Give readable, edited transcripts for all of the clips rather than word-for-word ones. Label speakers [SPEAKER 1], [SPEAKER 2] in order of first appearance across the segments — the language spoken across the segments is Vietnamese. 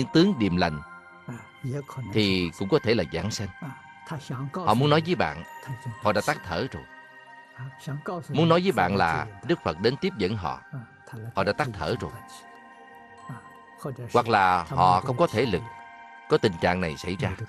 [SPEAKER 1] tướng điềm lành thì cũng có thể là giảng sanh. Họ muốn nói với bạn, họ đã tắt thở rồi. Muốn nói với bạn là Đức Phật đến tiếp dẫn họ, họ đã tắt thở rồi. Hoặc là họ không có thể lực, có tình trạng này xảy ra.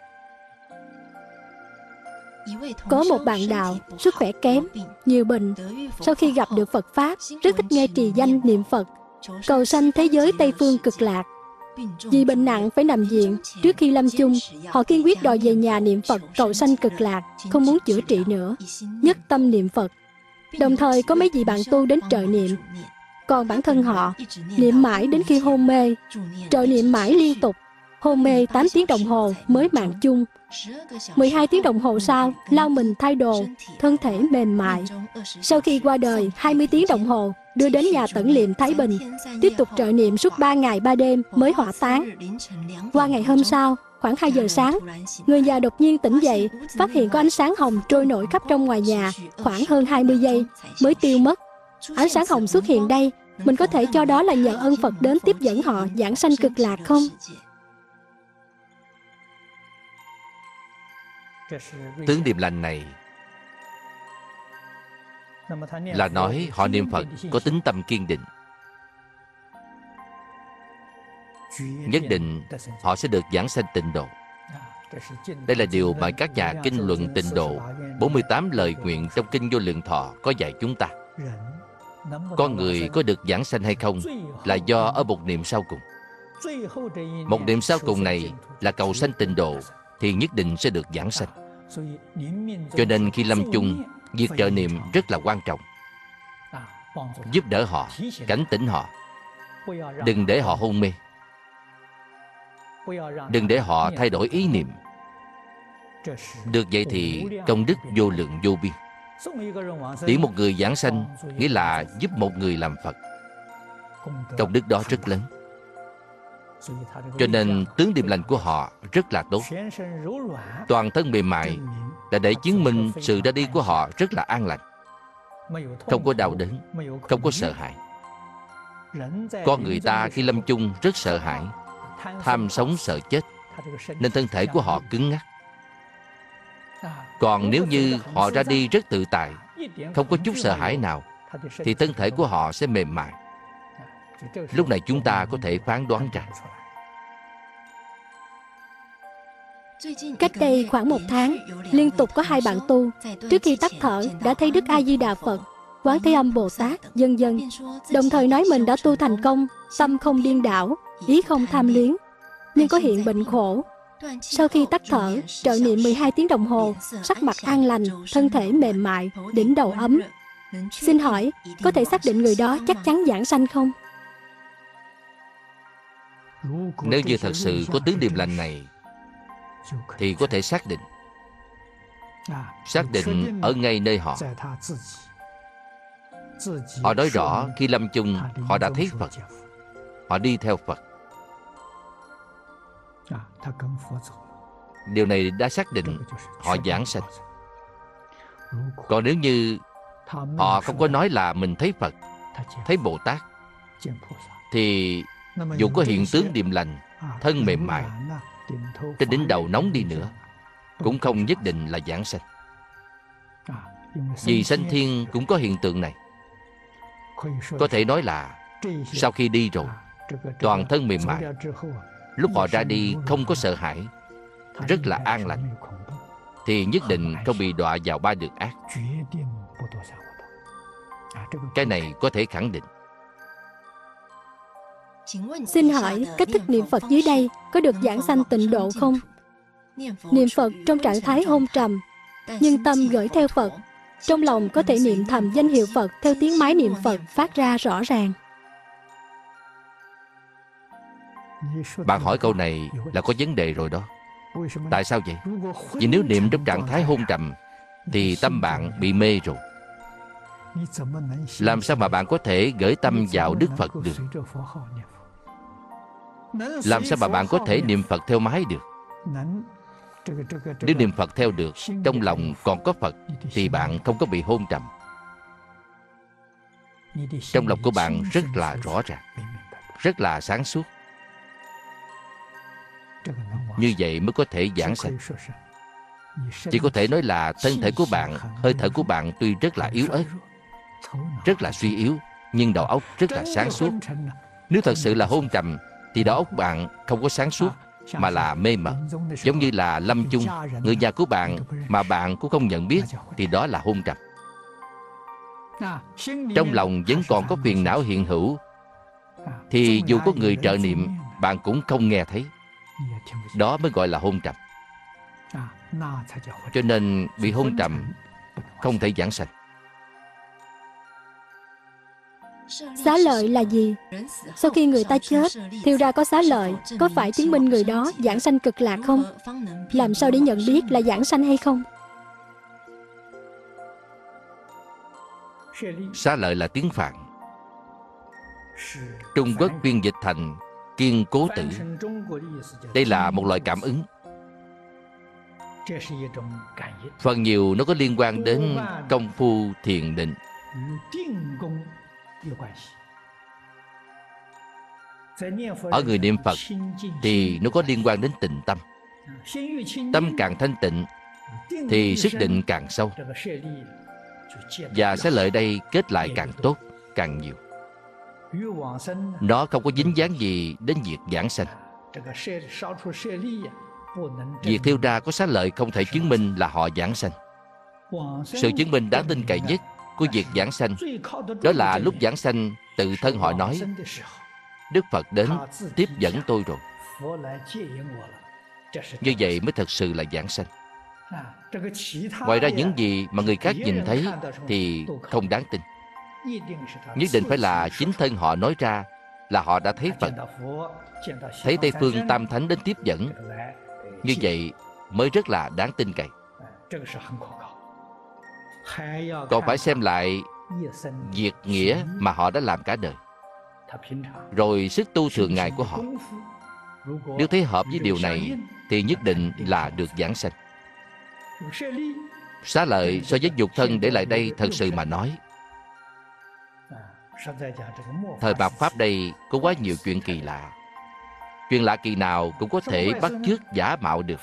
[SPEAKER 2] Có một bạn đạo sức khỏe kém, nhiều bệnh. Sau khi gặp được Phật Pháp, rất thích nghe trì danh niệm Phật, cầu sanh thế giới Tây Phương Cực Lạc. Vì bệnh nặng phải nằm viện, trước khi lâm chung, họ kiên quyết đòi về nhà niệm Phật cầu sanh Cực Lạc, không muốn chữa trị nữa, nhất tâm niệm Phật. Đồng thời có mấy vị bạn tu đến trợ niệm. Còn bản thân họ, niệm mãi đến khi hôn mê, trợ niệm mãi liên tục, hôn mê 8 tiếng đồng hồ mới mạng chung. 12 tiếng đồng hồ sau, lau mình thay đồ, thân thể mềm mại. Sau khi qua đời, 20 tiếng đồng hồ, đưa đến nhà tẩn liệm Thái Bình, tiếp tục trợ niệm suốt 3 ngày 3 đêm mới hỏa táng. Qua ngày hôm sau, khoảng 2 giờ sáng, người nhà đột nhiên tỉnh dậy, phát hiện có ánh sáng hồng trôi nổi khắp trong ngoài nhà, khoảng hơn 20 giây mới tiêu mất. Ánh sáng hồng xuất hiện đây, mình có thể cho đó là nhờ ơn Phật đến tiếp dẫn họ giảng sanh Cực Lạc không?
[SPEAKER 1] Tướng điềm lành này là nói họ niệm Phật có tính tâm kiên định. Nhất định họ sẽ được giảng sanh tịnh độ. Đây là điều mà các nhà kinh luận tịnh độ 48 lời nguyện trong Kinh Vô Lượng Thọ có dạy chúng ta. Con người có được giảng sanh hay không là do ở một niệm sau cùng. Một niệm sau cùng này là cầu sanh tịnh độ thì nhất định sẽ được giảng sanh. Cho nên khi lâm chung, việc trợ niệm rất là quan trọng. Giúp đỡ họ, cảnh tỉnh họ. Đừng để họ hôn mê. Đừng để họ thay đổi ý niệm. Được vậy thì công đức vô lượng vô biên. Tiễn một người giảng sanh nghĩa là giúp một người làm Phật. Công đức đó rất lớn. Cho nên tướng điềm lành của họ rất là tốt. Toàn thân mềm mại là để chứng minh sự ra đi của họ rất là an lành, không có đau đớn, không có sợ hãi. Con người ta khi lâm chung rất sợ hãi, tham sống sợ chết, nên thân thể của họ cứng ngắc. Còn nếu như họ ra đi rất tự tại, không có chút sợ hãi nào, thì thân thể của họ sẽ mềm mại. Lúc này chúng ta có thể phán đoán ra.
[SPEAKER 2] Cách đây khoảng 1 tháng, liên tục có 2 bạn tu, trước khi tắt thở đã thấy Đức A Di Đà Phật, Quán Thế Âm Bồ Tát, vân vân. Đồng thời nói mình đã tu thành công, tâm không điên đảo, ý không tham luyến, nhưng có hiện bệnh khổ. Sau khi tắt thở, trợ niệm 12 tiếng đồng hồ, sắc mặt an lành, thân thể mềm mại, đỉnh đầu ấm. Xin hỏi, có thể xác định người đó chắc chắn giảng sanh không?
[SPEAKER 1] Nếu như thật sự có tướng điềm lành này thì có thể xác định. Xác định ở ngay nơi họ. Họ nói rõ khi lâm chung họ đã thấy Phật, họ đi theo Phật. Điều này đã xác định họ giảng sanh. Còn nếu như họ không có nói là mình thấy Phật, thấy Bồ Tát, thì dù có hiện tướng điềm lành, thân mềm mại, trên đỉnh đầu nóng đi nữa, cũng không nhất định là giảng sanh. Vì sanh thiên cũng có hiện tượng này. Có thể nói là sau khi đi rồi, toàn thân mềm mại, lúc họ ra đi không có sợ hãi, rất là an lành, thì nhất định không bị đọa vào 3 đường ác. Cái này có thể khẳng định.
[SPEAKER 2] Xin hỏi, cách thức niệm Phật dưới đây có được giảng sanh tịnh độ không? Niệm Phật trong trạng thái hôn trầm, nhưng tâm gửi theo Phật. Trong lòng có thể niệm thầm danh hiệu Phật theo tiếng máy niệm Phật phát ra rõ ràng.
[SPEAKER 1] Bạn hỏi câu này là có vấn đề rồi đó. Tại sao vậy? Vì nếu niệm trong trạng thái hôn trầm thì tâm bạn bị mê rồi. Làm sao mà bạn có thể gửi tâm vào Đức Phật được? Làm sao mà bạn có thể niệm Phật theo máy được? Nếu niệm Phật theo được, trong lòng còn có Phật, thì bạn không có bị hôn trầm. Trong lòng của bạn rất là rõ ràng, rất là sáng suốt. Như vậy mới có thể giảng sanh. Chỉ có thể nói là thân thể của bạn, hơi thở của bạn tuy rất là yếu ớt, rất là suy yếu, nhưng đầu óc rất là sáng suốt. Nếu thật sự là hôn trầm thì đầu óc bạn không có sáng suốt mà là mê mờ. Giống như là lâm chung, người nhà của bạn mà bạn cũng không nhận biết thì đó là hôn trầm. Trong lòng vẫn còn có phiền não hiện hữu thì dù có người trợ niệm bạn cũng không nghe thấy. Đó mới gọi là hôn trầm. Cho nên bị hôn trầm không thể giảng sanh.
[SPEAKER 2] Xá lợi là gì? Sau khi người ta chết, thiêu ra có xá lợi, có phải chứng minh người đó giảng sanh cực lạc không? Làm sao để nhận biết là giảng sanh hay không?
[SPEAKER 1] Xá lợi là tiếng Phạn, Trung Quốc phiên dịch thành kiên cố tử. Đây là một loại cảm ứng. Phần nhiều nó có liên quan đến công phu thiền định. Ở người niệm Phật thì nó có liên quan đến tịnh tâm. Tâm càng thanh tịnh thì sức định càng sâu, và xá lợi đây kết lại càng tốt, càng nhiều. Nó không có dính dáng gì đến việc giảng sanh. Việc thiêu ra có xá lợi không thể chứng minh là họ giảng sanh. Sự chứng minh đáng tin cậy nhất của việc giảng sanh đó là lúc giảng sanh tự thân họ nói: Đức Phật đến tiếp dẫn tôi rồi. Như vậy mới thật sự là giảng sanh. Ngoài ra những gì mà người khác nhìn thấy thì không đáng tin. Nhất định phải là chính thân họ nói ra là họ đã thấy Phật, thấy Tây Phương Tam Thánh đến tiếp dẫn. Như vậy mới rất là đáng tin cậy. Còn phải xem lại việc nghĩa mà họ đã làm cả đời, rồi sức tu thường ngày của họ. Nếu thấy hợp với điều này thì nhất định là được giảng sanh. Xá lợi so với dục thân để lại đây, thật sự mà nói, thời mạt Pháp đây có quá nhiều chuyện kỳ lạ. Chuyện lạ kỳ nào cũng có thể bắt chước giả mạo được.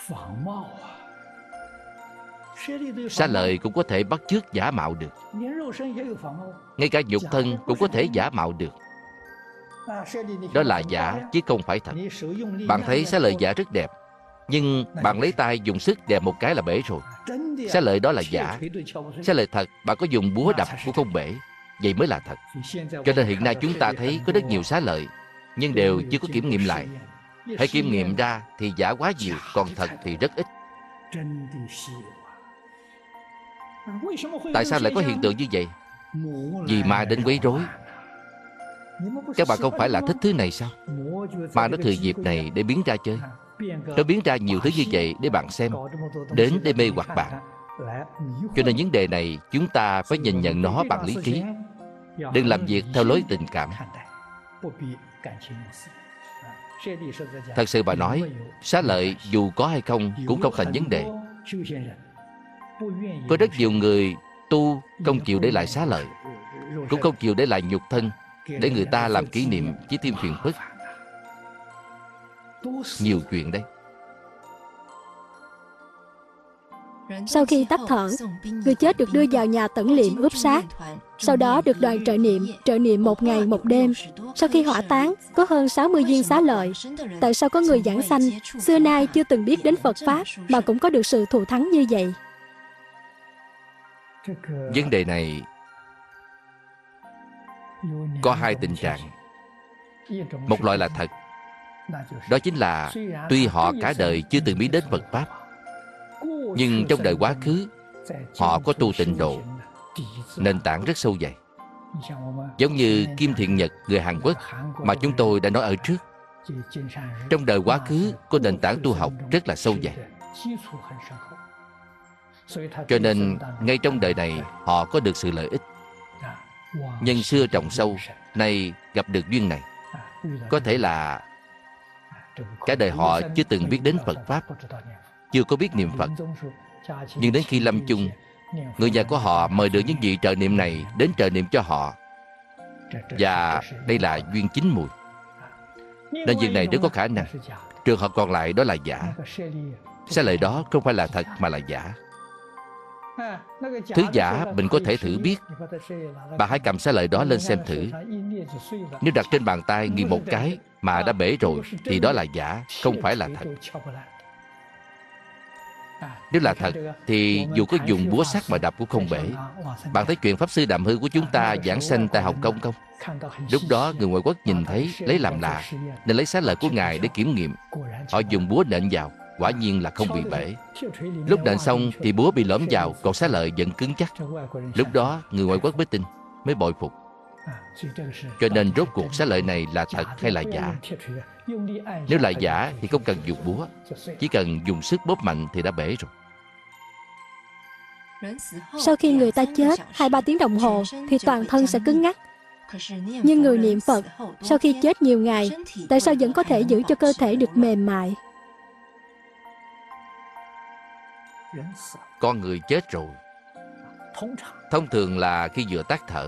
[SPEAKER 1] Xá lợi cũng có thể bắt chước giả mạo được. Ngay cả dục thân cũng có thể giả mạo được. Đó là giả chứ không phải thật. Bạn thấy xá lợi giả rất đẹp, nhưng bạn lấy tay dùng sức đè một cái là bể rồi. Xá lợi đó là giả. Xá lợi thật, bạn có dùng búa đập cũng không bể. Vậy mới là thật. Cho nên hiện nay chúng ta thấy có rất nhiều xá lợi, nhưng đều chưa có kiểm nghiệm lại. Hay kiểm nghiệm ra thì giả quá nhiều, còn thật thì rất ít. Tại sao lại có hiện tượng như vậy? Vì ma đến quấy rối. Các bạn không phải là thích thứ này sao? Ma nó thừa dịp này để biến ra chơi. Nó biến ra nhiều thứ như vậy để bạn xem, đến để mê hoặc bạn. Cho nên vấn đề này chúng ta phải nhìn nhận nó bằng lý trí. Đừng làm việc theo lối tình cảm. Thật sự bà nói, xá lợi dù có hay không cũng không thành vấn đề. Có rất nhiều người tu không chịu để lại xá lợi, cũng không chịu để lại nhục thân, để người ta làm kỷ niệm chỉ thêm phiền phức. Nhiều chuyện đấy.
[SPEAKER 2] Sau khi tắt thở, người chết được đưa vào nhà tẩn liệm ướp xác. Sau đó được đoàn trợ niệm 1 ngày 1 đêm. Sau khi hỏa táng, có hơn 60 viên xá lợi. Tại sao có người giảng sanh, xưa nay chưa từng biết đến Phật Pháp, mà cũng có được sự thù thắng như vậy?
[SPEAKER 1] Vấn đề này có hai tình trạng. Một loại là thật. Đó chính là tuy họ cả đời chưa từng biết đến Phật Pháp, nhưng trong đời quá khứ họ có tu tịnh độ, nền tảng rất sâu dày. Giống như Kim Thiện Nhật, người Hàn Quốc mà chúng tôi đã nói ở trước. Trong đời quá khứ có nền tảng tu học rất là sâu dày. Cho nên ngay trong đời này họ có được sự lợi ích. Nhân xưa trồng sâu, nay gặp được duyên này. Có thể là cả đời họ chưa từng biết đến Phật Pháp, chưa có biết niệm Phật. Nhưng đến khi lâm chung, người nhà của họ mời được những vị trợ niệm này đến trợ niệm cho họ. Và đây là duyên chín mùi. Nên việc này rất có khả năng. Trường hợp còn lại đó là giả. Xá lợi đó không phải là thật mà là giả. Thứ giả mình có thể thử biết. Bạn hãy cầm xá lợi đó lên xem thử. Nếu đặt trên bàn tay nghiền một cái mà đã bể rồi thì đó là giả, không phải là thật. Nếu là thật thì dù có dùng búa sắt mà đập cũng không bể. Bạn thấy chuyện Pháp Sư Đạm Hư của chúng ta giảng sanh tại Hồng Kông không? Lúc đó người ngoại quốc nhìn thấy lấy làm lạ, nên lấy xá lợi của Ngài để kiểm nghiệm. Họ dùng búa nện vào, quả nhiên là không bị bể. Lúc nện xong thì búa bị lõm vào, còn xá lợi vẫn cứng chắc. Lúc đó người ngoại quốc mới tin, mới bội phục. Cho nên rốt cuộc xá lợi này là thật hay là giả? Nếu là giả thì không cần dùng búa, chỉ cần dùng sức bóp mạnh thì đã bể rồi.
[SPEAKER 2] Sau khi người ta chết 2-3 tiếng đồng hồ thì toàn thân sẽ cứng ngắc. Nhưng người niệm Phật sau khi chết nhiều ngày, tại sao vẫn có thể giữ cho cơ thể được mềm mại?
[SPEAKER 1] Con người chết rồi, thông thường là khi vừa tắt thở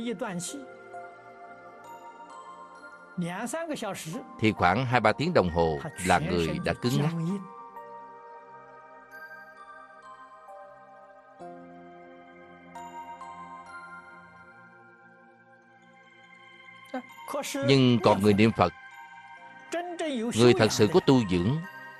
[SPEAKER 1] thì khoảng 2-3 tiếng đồng hồ là người đã cứng ngắc. Nhưng còn người niệm Phật, người thật sự có tu dưỡng,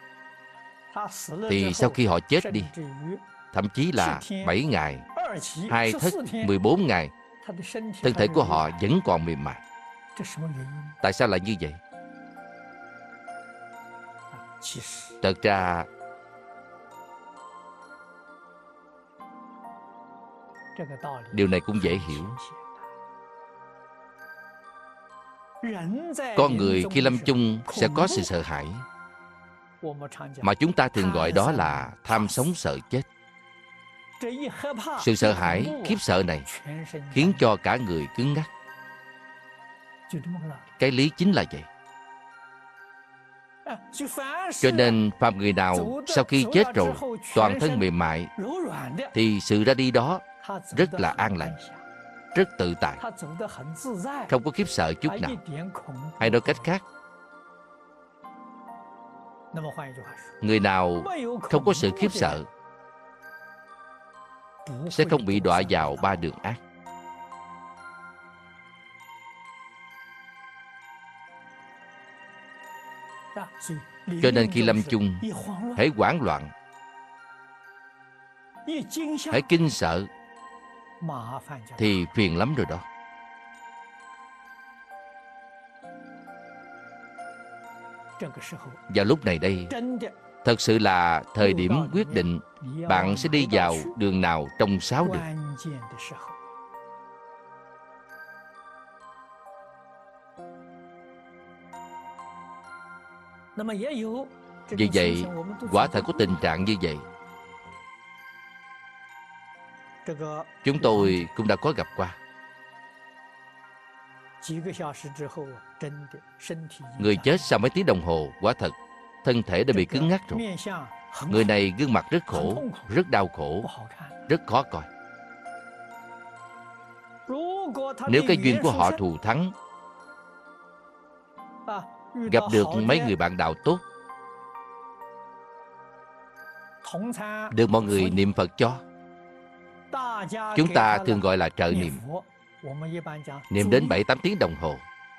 [SPEAKER 1] thì sau khi họ chết đi, thậm chí là 7 ngày, 2 thất, 14 ngày, thân thể của họ vẫn còn mềm mại. Tại sao lại như vậy? Thật ra điều này cũng dễ hiểu. Con người khi lâm chung sẽ có sự sợ hãi, mà chúng ta thường gọi đó là tham sống sợ chết. Sự sợ hãi, khiếp sợ này khiến cho cả người cứng ngắc. Cái lý chính là vậy. Cho nên phàm người nào sau khi chết rồi toàn thân mềm mại thì sự ra đi đó rất là an lành, rất tự tại, không có khiếp sợ chút nào. Hay nói cách khác, người nào không có sự khiếp sợ sẽ không bị đọa vào 3 đường ác. Cho nên khi lâm chung, hễ hoảng loạn, hễ kinh sợ thì phiền lắm rồi đó. Vào lúc này đây, thật sự là thời điểm quyết định bạn sẽ đi vào đường nào trong 6 đường. Vì vậy, quả thật có tình trạng như vậy. Chúng tôi cũng đã có gặp qua. Người chết sau mấy tiếng đồng hồ, quả thật thân thể đã bị cứng ngắc rồi. Người này gương mặt rất khổ, rất đau khổ, rất khó coi. Nếu cái duyên của họ thù thắng, gặp được mấy người bạn đạo tốt, được mọi người niệm Phật cho, chúng ta thường gọi là trợ niệm. Niệm đến 7-8 tiếng đồng hồ,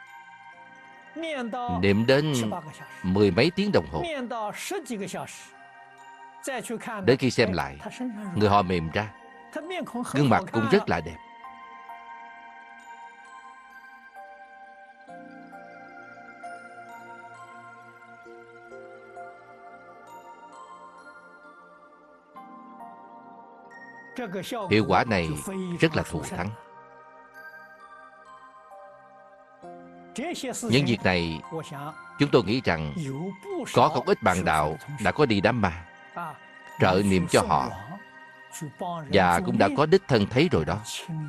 [SPEAKER 1] niệm đến 10 mấy tiếng đồng hồ. Đến khi xem lại, người họ mềm ra, gương mặt cũng rất là đẹp. Hiệu quả này rất là thù thắng. Những việc này, chúng tôi nghĩ rằng có không ít bạn đạo đã có đi đám ma, trợ niệm cho họ, và cũng đã có đích thân thấy rồi đó.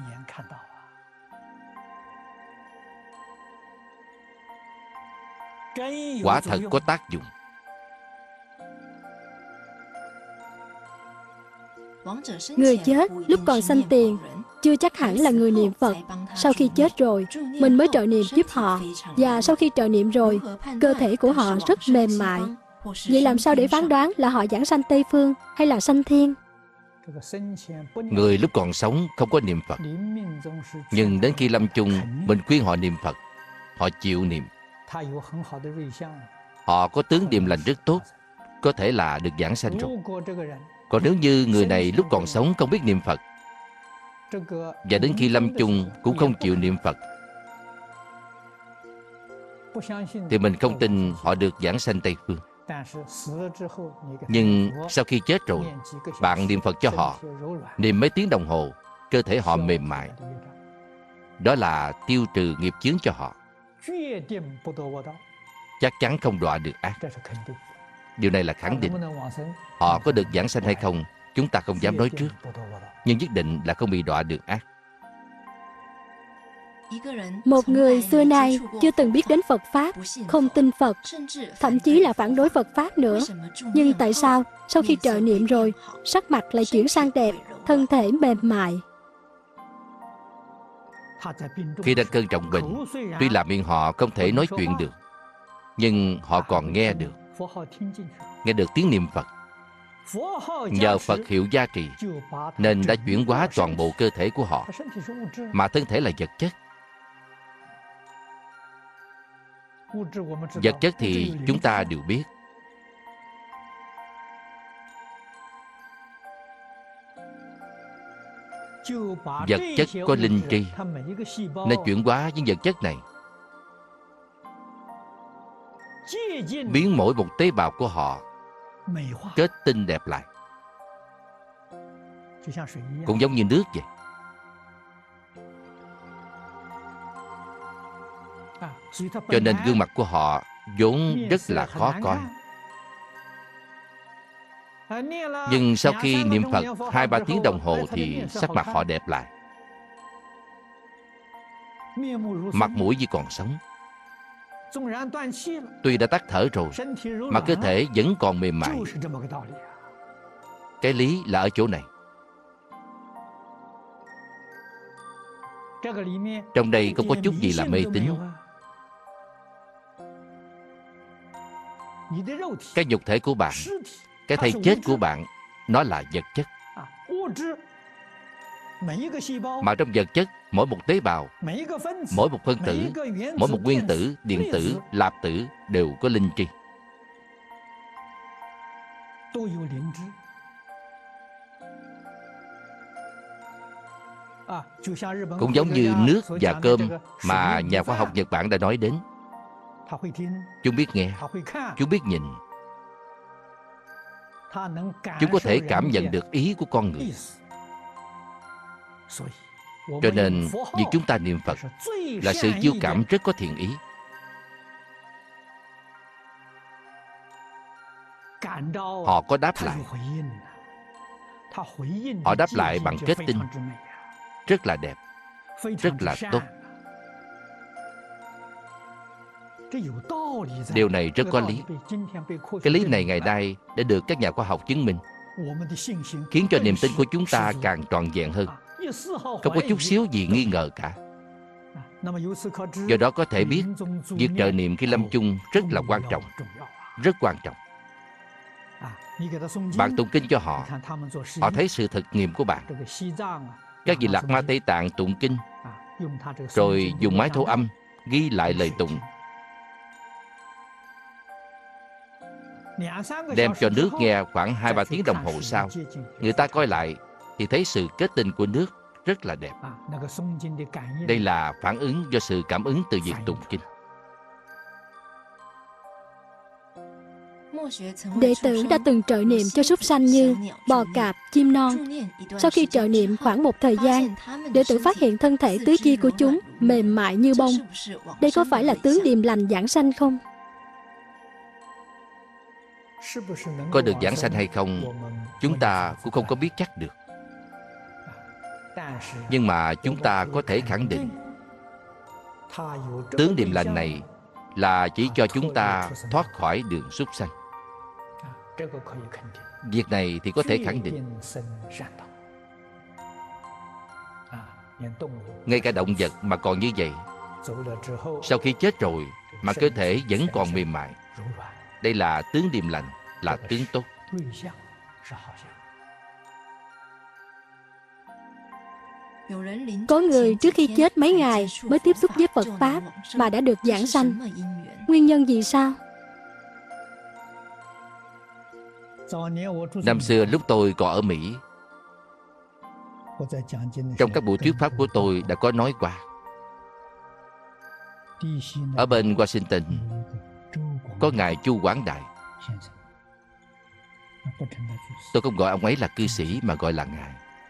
[SPEAKER 1] Quả thật có tác dụng.
[SPEAKER 2] Người chết lúc còn sanh tiền chưa chắc hẳn là người niệm Phật. Sau khi chết rồi, mình mới trợ niệm giúp họ. Và sau khi trợ niệm rồi, cơ thể của họ rất mềm mại. Vậy làm sao để phán đoán là họ giảng sanh Tây Phương hay là sanh Thiên?
[SPEAKER 1] Người lúc còn sống không có niệm Phật, nhưng đến khi lâm chung, mình khuyên họ niệm Phật, họ chịu niệm. Họ có tướng điềm lành rất tốt, có thể là được giảng sanh rồi. Còn nếu như người này lúc còn sống không biết niệm Phật, và đến khi lâm chung cũng không chịu niệm Phật, thì mình không tin họ được giảng sanh Tây Phương. Nhưng sau khi chết rồi, bạn niệm Phật cho họ, niệm mấy tiếng đồng hồ, cơ thể họ mềm mại. Đó là tiêu trừ nghiệp chướng cho họ, chắc chắn không đọa được ác. Điều này là khẳng định. Họ có được giảng sanh hay không, chúng ta không dám nói trước, nhưng nhất định là không bị đọa được ác.
[SPEAKER 2] Một người xưa nay chưa từng biết đến Phật Pháp, không tin Phật, thậm chí là phản đối Phật Pháp nữa. Nhưng tại sao sau khi trợ niệm rồi, sắc mặt lại chuyển sang đẹp, thân thể mềm mại?
[SPEAKER 1] Khi đang cơn trọng bệnh, tuy là miệng họ không thể nói chuyện được, nhưng họ còn nghe được tiếng niệm Phật. Nhờ Phật hiệu gia trì, nên đã chuyển hóa toàn bộ cơ thể của họ, mà thân thể là vật chất. Vật chất thì chúng ta đều biết. Vật chất có linh tri, nên chuyển hóa những vật chất này, biến mỗi một tế bào của họ kết tinh đẹp lại, cũng giống như nước vậy. Cho nên gương mặt của họ vốn rất là khó coi. Nhưng sau khi niệm Phật 2-3 tiếng đồng hồ thì sắc mặt họ đẹp lại. Mặt mũi như còn sống. Tuy đã tắt thở rồi, mà cơ thể vẫn còn mềm mại. Cái lý là ở chỗ này. Trong đây không có chút gì là mê tín. Cái nhục thể của bạn, cái thây chết của bạn, nó là vật chất. Mà trong vật chất, mỗi một tế bào, mỗi một phân tử, mỗi một nguyên tử, điện tử, lạp tử đều có linh tri. Cũng giống như nước và cơm mà nhà khoa học Nhật Bản đã nói đến. Chúng biết nghe, chúng biết nhìn. Chúng có thể cảm nhận được ý của con người. Cho nên, việc chúng ta niệm Phật là sự chiêu cảm rất có thiện ý. Họ có đáp lại. Họ đáp lại bằng kết tinh, rất là đẹp, rất là tốt. Điều này rất có lý. Cái lý này ngày nay đã được các nhà khoa học chứng minh, khiến cho niềm tin của chúng ta càng trọn vẹn hơn, không có chút xíu gì nghi ngờ cả. Do đó có thể biết, việc trợ niệm khi lâm chung rất là quan trọng, rất quan trọng. Bạn tụng kinh cho họ, họ thấy sự thực nghiệm của bạn. Các vị Lạc Ma Tây Tạng tụng kinh, rồi dùng máy thu âm ghi lại lời tụng, đem cho nước nghe khoảng 2-3 tiếng đồng hồ sau. Người ta coi lại thì thấy sự kết tinh của nước rất là đẹp. Đây là phản ứng do sự cảm ứng từ việc tụng kinh.
[SPEAKER 2] Đệ tử đã từng trợ niệm cho súc sanh như bò cạp, chim non. Sau khi trợ niệm khoảng một thời gian, đệ tử phát hiện thân thể tứ chi của chúng mềm mại như bông. Đây có phải là tướng điềm lành giảng sanh không?
[SPEAKER 1] Có được giảng sanh hay không, chúng ta cũng không có biết chắc được. Nhưng mà chúng ta có thể khẳng định, tướng điềm lành này là chỉ cho chúng ta thoát khỏi đường súc sanh. Việc này thì có thể khẳng định. Ngay cả động vật mà còn như vậy, sau khi chết rồi mà cơ thể vẫn còn mềm mại. Đây là tướng điềm lành, là tướng tốt.
[SPEAKER 2] Có người trước khi chết mấy ngày mới tiếp xúc với Phật Pháp mà đã được giảng sanh. Nguyên nhân gì sao?
[SPEAKER 1] Năm xưa lúc tôi còn ở Mỹ, trong các buổi thuyết pháp của tôi đã có nói qua. Ở bên Washington có ngài Chu Quảng Đại. Tôi không gọi ông ấy là cư sĩ mà gọi là ngài.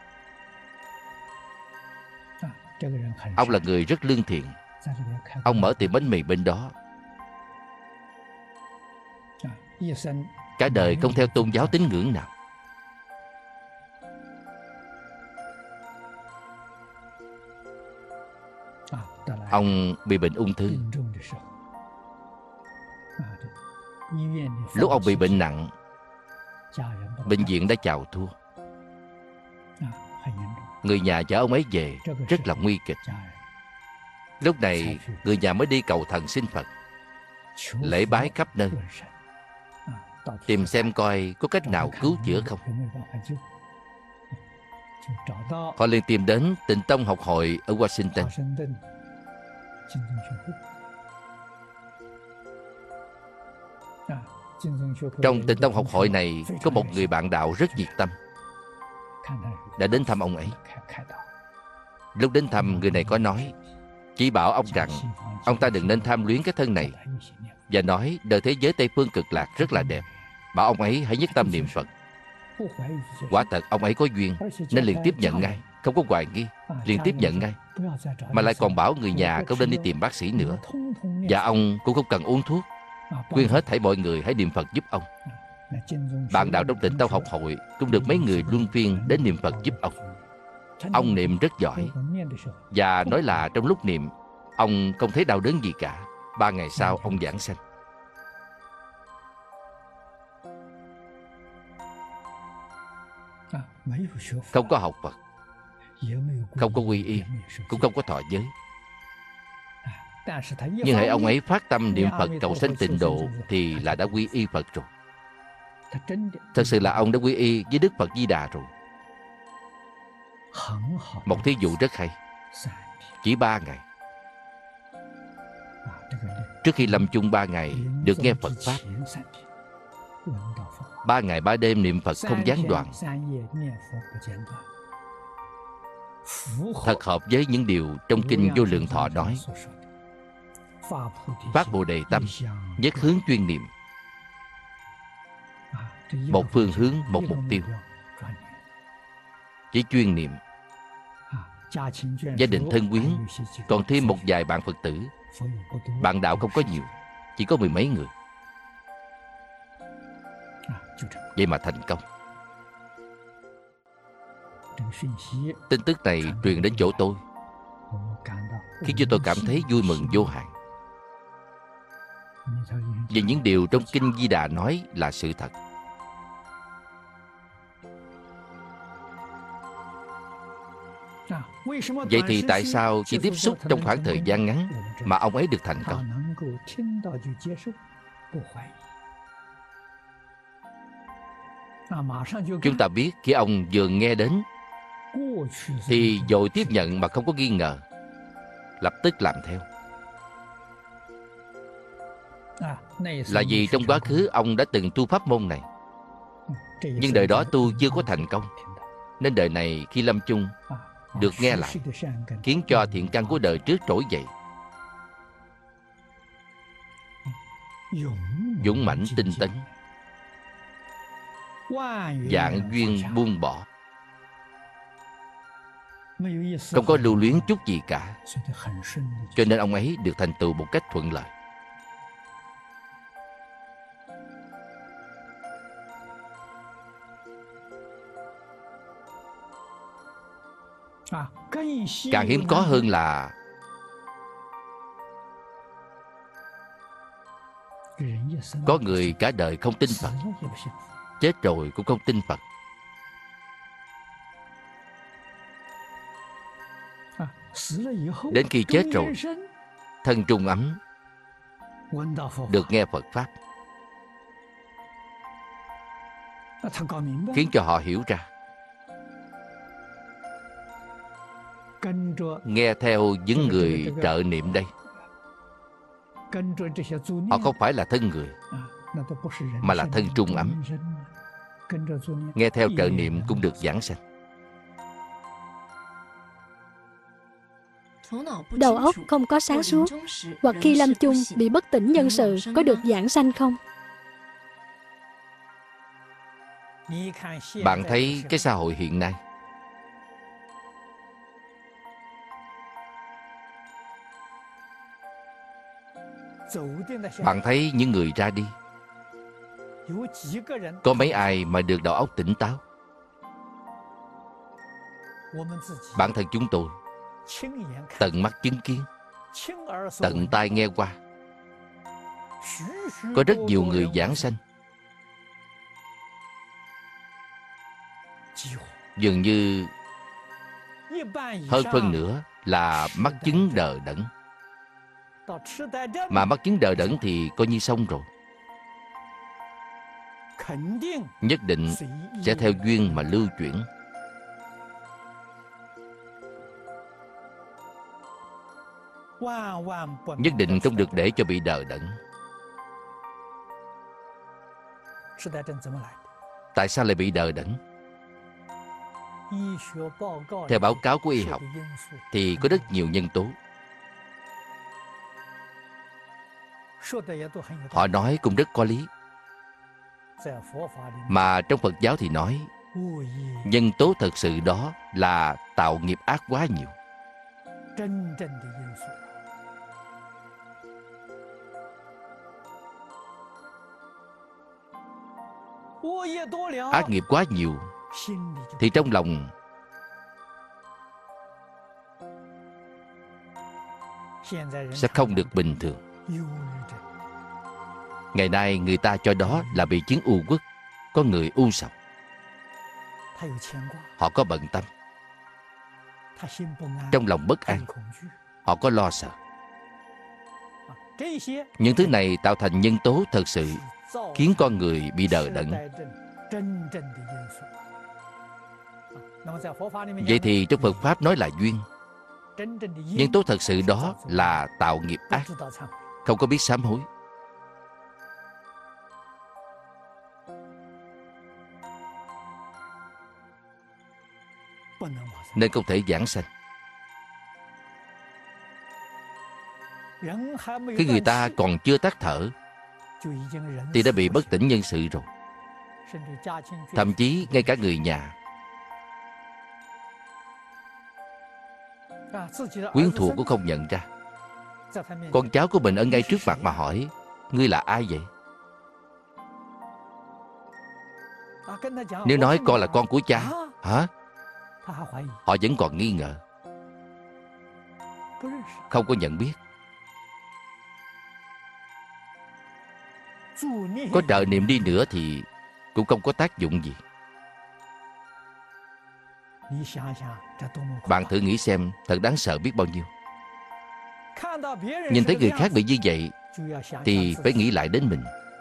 [SPEAKER 1] Ông là người rất lương thiện. Ông mở tiệm bánh mì bên đó. Cả đời không theo tôn giáo tín ngưỡng nào. Ông bị bệnh ung thư. Lúc ông bị bệnh nặng, bệnh viện đã chào thua. Người nhà chở ông ấy về rất là nguy kịch. Lúc này người nhà mới đi cầu thần xin Phật, lễ bái khắp nơi, tìm xem coi có cách nào cứu chữa không. Họ liền tìm đến Tịnh Tông học hội ở Washington. Trong Tịnh Tông học hội này có một người bạn đạo rất nhiệt tâm, đã đến thăm ông ấy. Lúc đến thăm, người này có nói, chỉ bảo ông rằng ông ta đừng nên tham luyến cái thân này, và nói đời thế giới Tây Phương Cực Lạc rất là đẹp. Bảo ông ấy hãy nhất tâm niệm Phật. Quả thật ông ấy có duyên nên liền tiếp nhận ngay, không có hoài nghi, liền tiếp nhận ngay. Mà lại còn bảo người nhà không nên đi tìm bác sĩ nữa, và ông cũng không cần uống thuốc. Khuyên hết thảy mọi người hãy niệm Phật giúp ông. Bạn đạo trong Tịnh Tông học hội cũng được mấy người luân phiên đến niệm Phật giúp ông. Ông niệm rất giỏi, và nói là trong lúc niệm ông không thấy đau đớn gì cả. 3 ngày sau ông giảng sanh. Không có học Phật, không có quy y, cũng không có thọ giới. Nhưng hãy ông ấy phát tâm niệm Phật cầu sanh tịnh độ thì là đã quy y Phật rồi. Thật sự là ông đã quy y với Đức Phật Di Đà rồi. Một thí dụ rất hay. Chỉ 3 ngày, trước khi lâm chung 3 ngày được nghe Phật Pháp, 3 ngày 3 đêm niệm Phật không gián đoạn, thật hợp với những điều trong Kinh Vô Lượng Thọ nói. Phát Bồ Đề tâm, nhất hướng chuyên niệm, một phương hướng, một mục tiêu. Chỉ chuyên niệm. Gia đình thân quyến, còn thêm một vài bạn Phật tử. Bạn đạo không có nhiều, chỉ có 10 mấy người. Vậy mà thành công. Tin tức này truyền đến chỗ tôi, khiến cho tôi cảm thấy vui mừng vô hạn. Vì những điều trong Kinh Di Đà nói là sự thật. Vậy thì tại sao chỉ tiếp xúc trong khoảng thời gian ngắn mà ông ấy được thành công? Chúng ta biết khi ông vừa nghe đến thì vội tiếp nhận mà không có nghi ngờ, lập tức làm theo. Là vì trong quá khứ ông đã từng tu pháp môn này, nhưng đời đó tu chưa có thành công, nên đời này khi lâm chung được nghe lại, khiến cho thiện căn của đời trước trỗi dậy, dũng mãnh tinh tấn, vạn duyên buông bỏ, không có lưu luyến chút gì cả. Cho nên ông ấy được thành tựu một cách thuận lợi. Càng hiếm có hơn là có người cả đời không tin Phật, chết rồi cũng không tin Phật. Đến khi chết rồi, thân trung ấm, được nghe Phật Pháp, khiến cho họ hiểu ra. Nghe theo những người trợ niệm đây, họ không phải là thân người, mà là thân trung ấm. Nghe theo trợ niệm cũng được giảng sanh.
[SPEAKER 2] Đầu óc không có sáng suốt, hoặc khi lâm chung bị bất tỉnh nhân sự, có được giảng sanh không?
[SPEAKER 1] Bạn thấy cái xã hội hiện nay, bạn thấy những người ra đi, có mấy ai mà được đầu óc tỉnh táo? Bản thân chúng tôi tận mắt chứng kiến, tận tai nghe qua, có rất nhiều người giảng sanh dường như hơn phân nửa là mắc chứng đờ đẫn. Mà mắc chứng đờ đẫn thì coi như xong rồi, nhất định sẽ theo duyên mà lưu chuyển. Nhất định không được để cho bị đờ đẫn. Tại sao lại bị đờ đẫn? Theo báo cáo của y học thì có rất nhiều nhân tố. Họ nói cũng rất có lý. Mà trong Phật giáo thì nói, nhân tố thật sự đó là tạo nghiệp ác quá nhiều. Ác nghiệp quá nhiều thì trong lòng sẽ không được bình thường. Ngày nay người ta cho đó là bị chứng u uất. Có người u sầu, họ có bận tâm, trong lòng bất an, họ có lo sợ. Những thứ này tạo thành nhân tố thật sự khiến con người bị đờ đẫn. Vậy thì trong Phật Pháp nói là duyên. Nhân tố thật sự đó là tạo nghiệp ác, không có biết sám hối. Nên không thể giảng sanh. Khi người ta còn chưa tắt thở thì đã bị bất tỉnh nhân sự rồi. Thậm chí ngay cả người nhà, quyến thuộc cũng không nhận ra. Con cháu của mình ở ngay trước mặt mà hỏi: ngươi là ai vậy? Nếu nói con là con của cha, hả? Họ vẫn còn nghi ngờ, không có nhận biết. Có trợ niệm đi nữa thì cũng không có tác dụng gì. Bạn thử nghĩ xem, thật đáng sợ biết bao nhiêu. Nhìn thấy người khác bị như vậy thì phải nghĩ lại đến mình.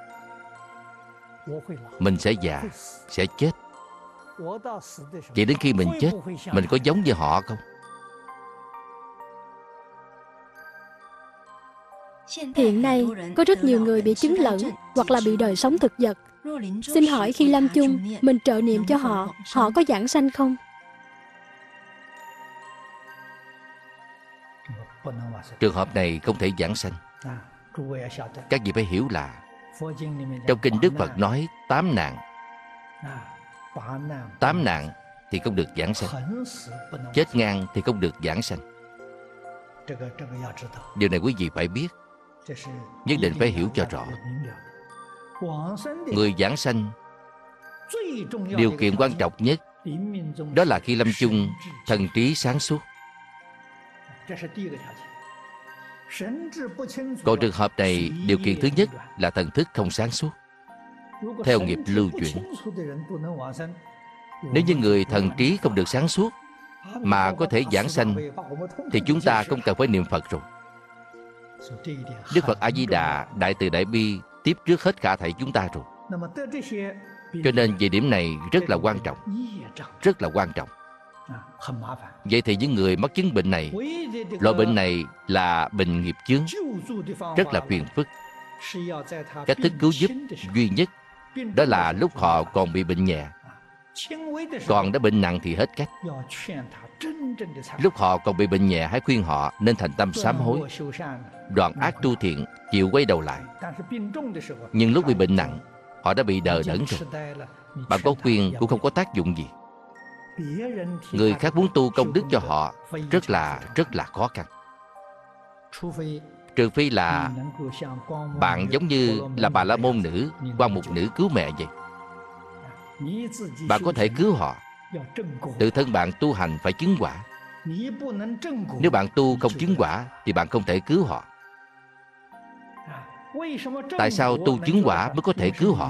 [SPEAKER 1] Mình sẽ già, sẽ chết. Vậy đến khi mình chết, mình có giống như họ không?
[SPEAKER 2] Hiện nay có rất nhiều người bị chứng lẫn hoặc là bị đời sống thực vật. Xin hỏi khi lâm chung mình trợ niệm cho họ, họ có giảng sanh không?
[SPEAKER 1] Trường hợp này không thể giảng sanh. Các vị phải hiểu là trong kinh Đức Phật nói 8 nạn. 8 nạn thì không được giảng sanh. Chết ngang thì không được giảng sanh. Điều này quý vị phải biết, nhất định phải hiểu cho rõ. Người giảng sanh, điều kiện quan trọng nhất đó là khi lâm chung thần trí sáng suốt. Còn trường hợp này, điều kiện thứ nhất là thần thức không sáng suốt. theo nghiệp lưu chuyển. Nếu như người thần trí không được sáng suốt mà có thể giảng sanh, thì chúng ta không cần phải niệm Phật rồi. Đức Phật A Di Đà đại từ đại bi tiếp trước hết cả thảy chúng ta rồi. Cho nên về điểm này rất là quan trọng, rất là quan trọng. Vậy thì những người mắc chứng bệnh này, loại bệnh này là bệnh nghiệp chướng, rất là phiền phức. Cách thức cứu giúp duy nhất đó là lúc họ còn bị bệnh nhẹ, còn đã bệnh nặng thì hết cách. Lúc họ còn bị bệnh nhẹ, hãy khuyên họ nên thành tâm sám hối, đoạn ác tu thiện, chịu quay đầu lại. Nhưng lúc bị bệnh nặng, họ đã bị đờ đẫn rồi, bạn có khuyên cũng không có tác dụng gì. Người khác muốn tu công đức cho họ rất là khó khăn. Trừ phi là bạn giống như là Bà La Môn nữ, Quan Mục nữ cứu mẹ vậy. Bạn có thể cứu họ. Tự thân bạn tu hành phải chứng quả. Nếu bạn tu không chứng quả thì bạn không thể cứu họ. Tại sao tu chứng quả mới có thể cứu họ?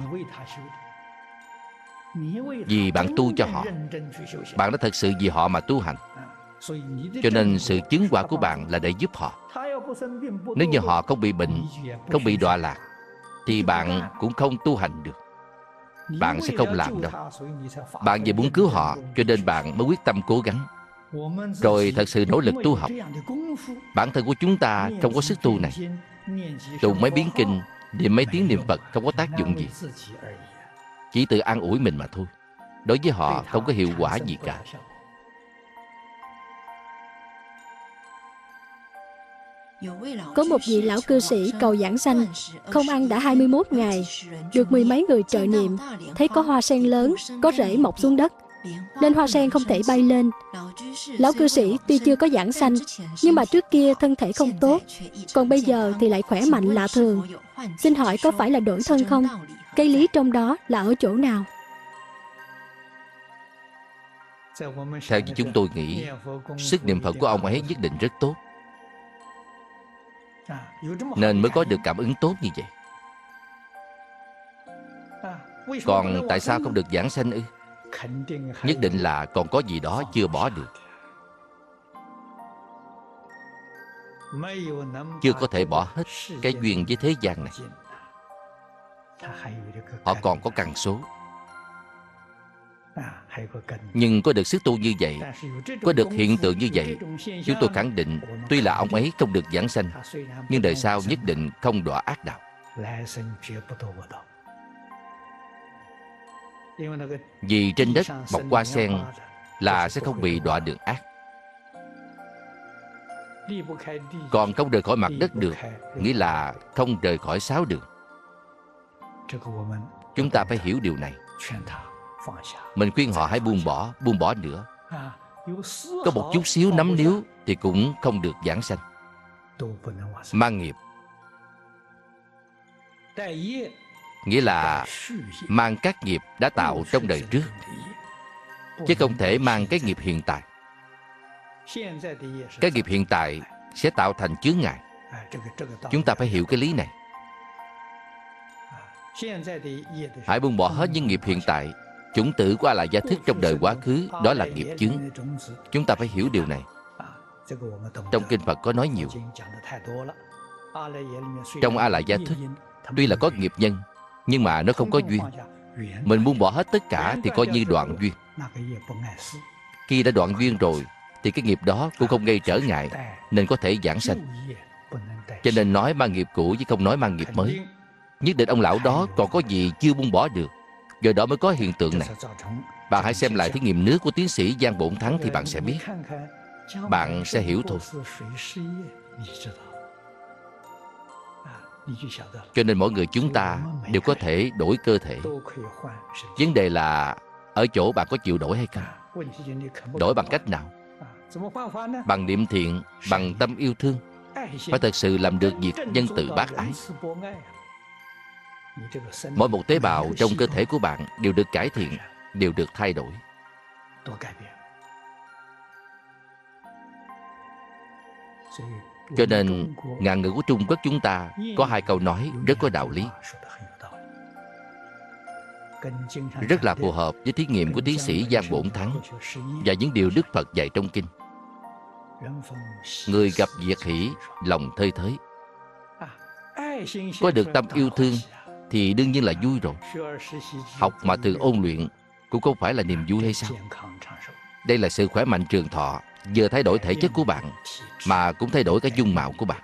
[SPEAKER 1] Vì bạn tu cho họ. Bạn đã thật sự vì họ mà tu hành. Cho nên sự chứng quả của bạn là để giúp họ. Nếu như họ không bị bệnh, không bị đọa lạc, thì bạn cũng không tu hành được. Bạn sẽ không làm đâu. Bạn vì muốn cứu họ, cho nên bạn mới quyết tâm cố gắng, rồi thật sự nỗ lực tu học. Bản thân của chúng ta không có sức tu này. Tụng mấy biến kinh, niệm mấy tiếng niệm Phật không có tác dụng gì, chỉ tự an ủi mình mà thôi. Đối với họ không có hiệu quả gì cả.
[SPEAKER 2] Có một vị lão cư sĩ cầu giảng sanh, không ăn đã 21 ngày, được mười mấy người trợ niệm, thấy có hoa sen lớn, có rễ mọc xuống đất, nên hoa sen không thể bay lên. Lão cư sĩ tuy chưa có giảng sanh, nhưng mà trước kia thân thể không tốt, còn bây giờ thì lại khỏe mạnh lạ thường. Xin hỏi có phải là đổi thân không? Cái lý trong đó là ở chỗ nào?
[SPEAKER 1] Theo như chúng tôi nghĩ, sức niệm Phật của ông ấy nhất định rất tốt, nên mới có được cảm ứng tốt như vậy. Còn tại sao không được giảng sanh ư? Nhất định là còn có gì đó chưa bỏ được, chưa có thể bỏ hết cái duyên với thế gian này. Họ còn có căn số. Nhưng có được sức tu như vậy, có được hiện tượng như vậy, chúng tôi khẳng định tuy là ông ấy không được giảng sanh, nhưng đời sau nhất định không đọa ác đạo. Vì trên đất mọc hoa sen là sẽ không bị đọa đường ác. Còn không rời khỏi mặt đất được, nghĩa là không rời khỏi 6 đường. Chúng ta phải hiểu điều này. Mình khuyên họ hãy buông bỏ nữa. Có một chút xíu nắm níu thì cũng không được giảng sanh. Mang nghiệp nghĩa là mang các nghiệp đã tạo trong đời trước, chứ không thể mang cái nghiệp hiện tại. Cái nghiệp hiện tại sẽ tạo thành chướng ngại. Chúng ta phải hiểu cái lý này. Hãy buông bỏ hết những nghiệp hiện tại. Chủng tử của A La Gia Thức trong đời quá khứ, đó là nghiệp chướng. Chúng ta phải hiểu điều này. Trong kinh Phật có nói nhiều. Trong A La Gia Thức tuy là có nghiệp nhân, nhưng mà nó không có duyên. Mình buông bỏ hết tất cả thì coi như đoạn duyên. Khi đã đoạn duyên rồi thì cái nghiệp đó cũng không gây trở ngại, nên có thể giảng sanh. Cho nên nói mang nghiệp cũ chứ không nói mang nghiệp mới. Nhất định ông lão đó còn có gì chưa buông bỏ được, do đó mới có hiện tượng này. Bạn hãy xem lại thí nghiệm nước của tiến sĩ Giang Bổn Thắng thì bạn sẽ biết. Bạn sẽ hiểu thôi. Cho nên mỗi người chúng ta đều có thể đổi cơ thể. Vấn đề là ở chỗ bạn có chịu đổi hay không. Đổi bằng cách nào? Bằng niệm thiện, bằng tâm yêu thương. Phải thật sự làm được việc nhân từ bác ái. Mỗi một tế bào trong cơ thể của bạn đều được cải thiện, đều được thay đổi. Cho nên ngạn ngữ của Trung Quốc chúng ta có 2 câu nói rất có đạo lý. rất là phù hợp với thí nghiệm của tiến sĩ Giang Bổn Thắng và những điều Đức Phật dạy trong kinh. Người gặp việc hỷ, lòng thơi thới. Có được tâm yêu thương thì đương nhiên là vui rồi. Học mà thường ôn luyện cũng không phải là niềm vui hay sao? Đây là sự khỏe mạnh trường thọ, vừa thay đổi thể chất của bạn mà cũng thay đổi cả dung mạo của bạn.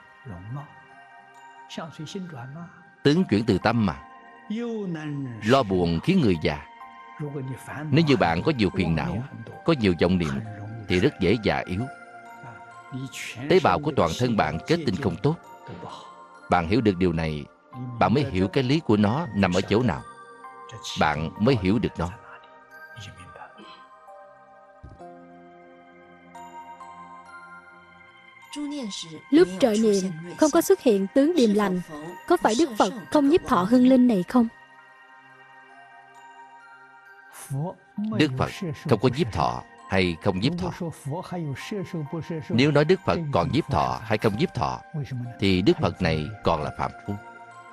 [SPEAKER 1] Tướng chuyển từ tâm mà. Lo buồn khiến người già. Nếu như bạn có nhiều phiền não, có nhiều vọng niệm thì rất dễ già yếu. Tế bào của toàn thân bạn kết tinh không tốt. Bạn hiểu được điều này, bạn mới hiểu cái lý của nó nằm ở chỗ nào. Bạn mới hiểu được nó.
[SPEAKER 2] Lúc trợ niệm không có xuất hiện tướng điềm lành, có phải Đức Phật không nhiếp thọ hương linh này không?
[SPEAKER 1] Đức Phật không có nhiếp thọ hay không nhiếp thọ. Nếu nói Đức Phật còn nhiếp thọ hay không nhiếp thọ thì Đức Phật này còn là phàm phu.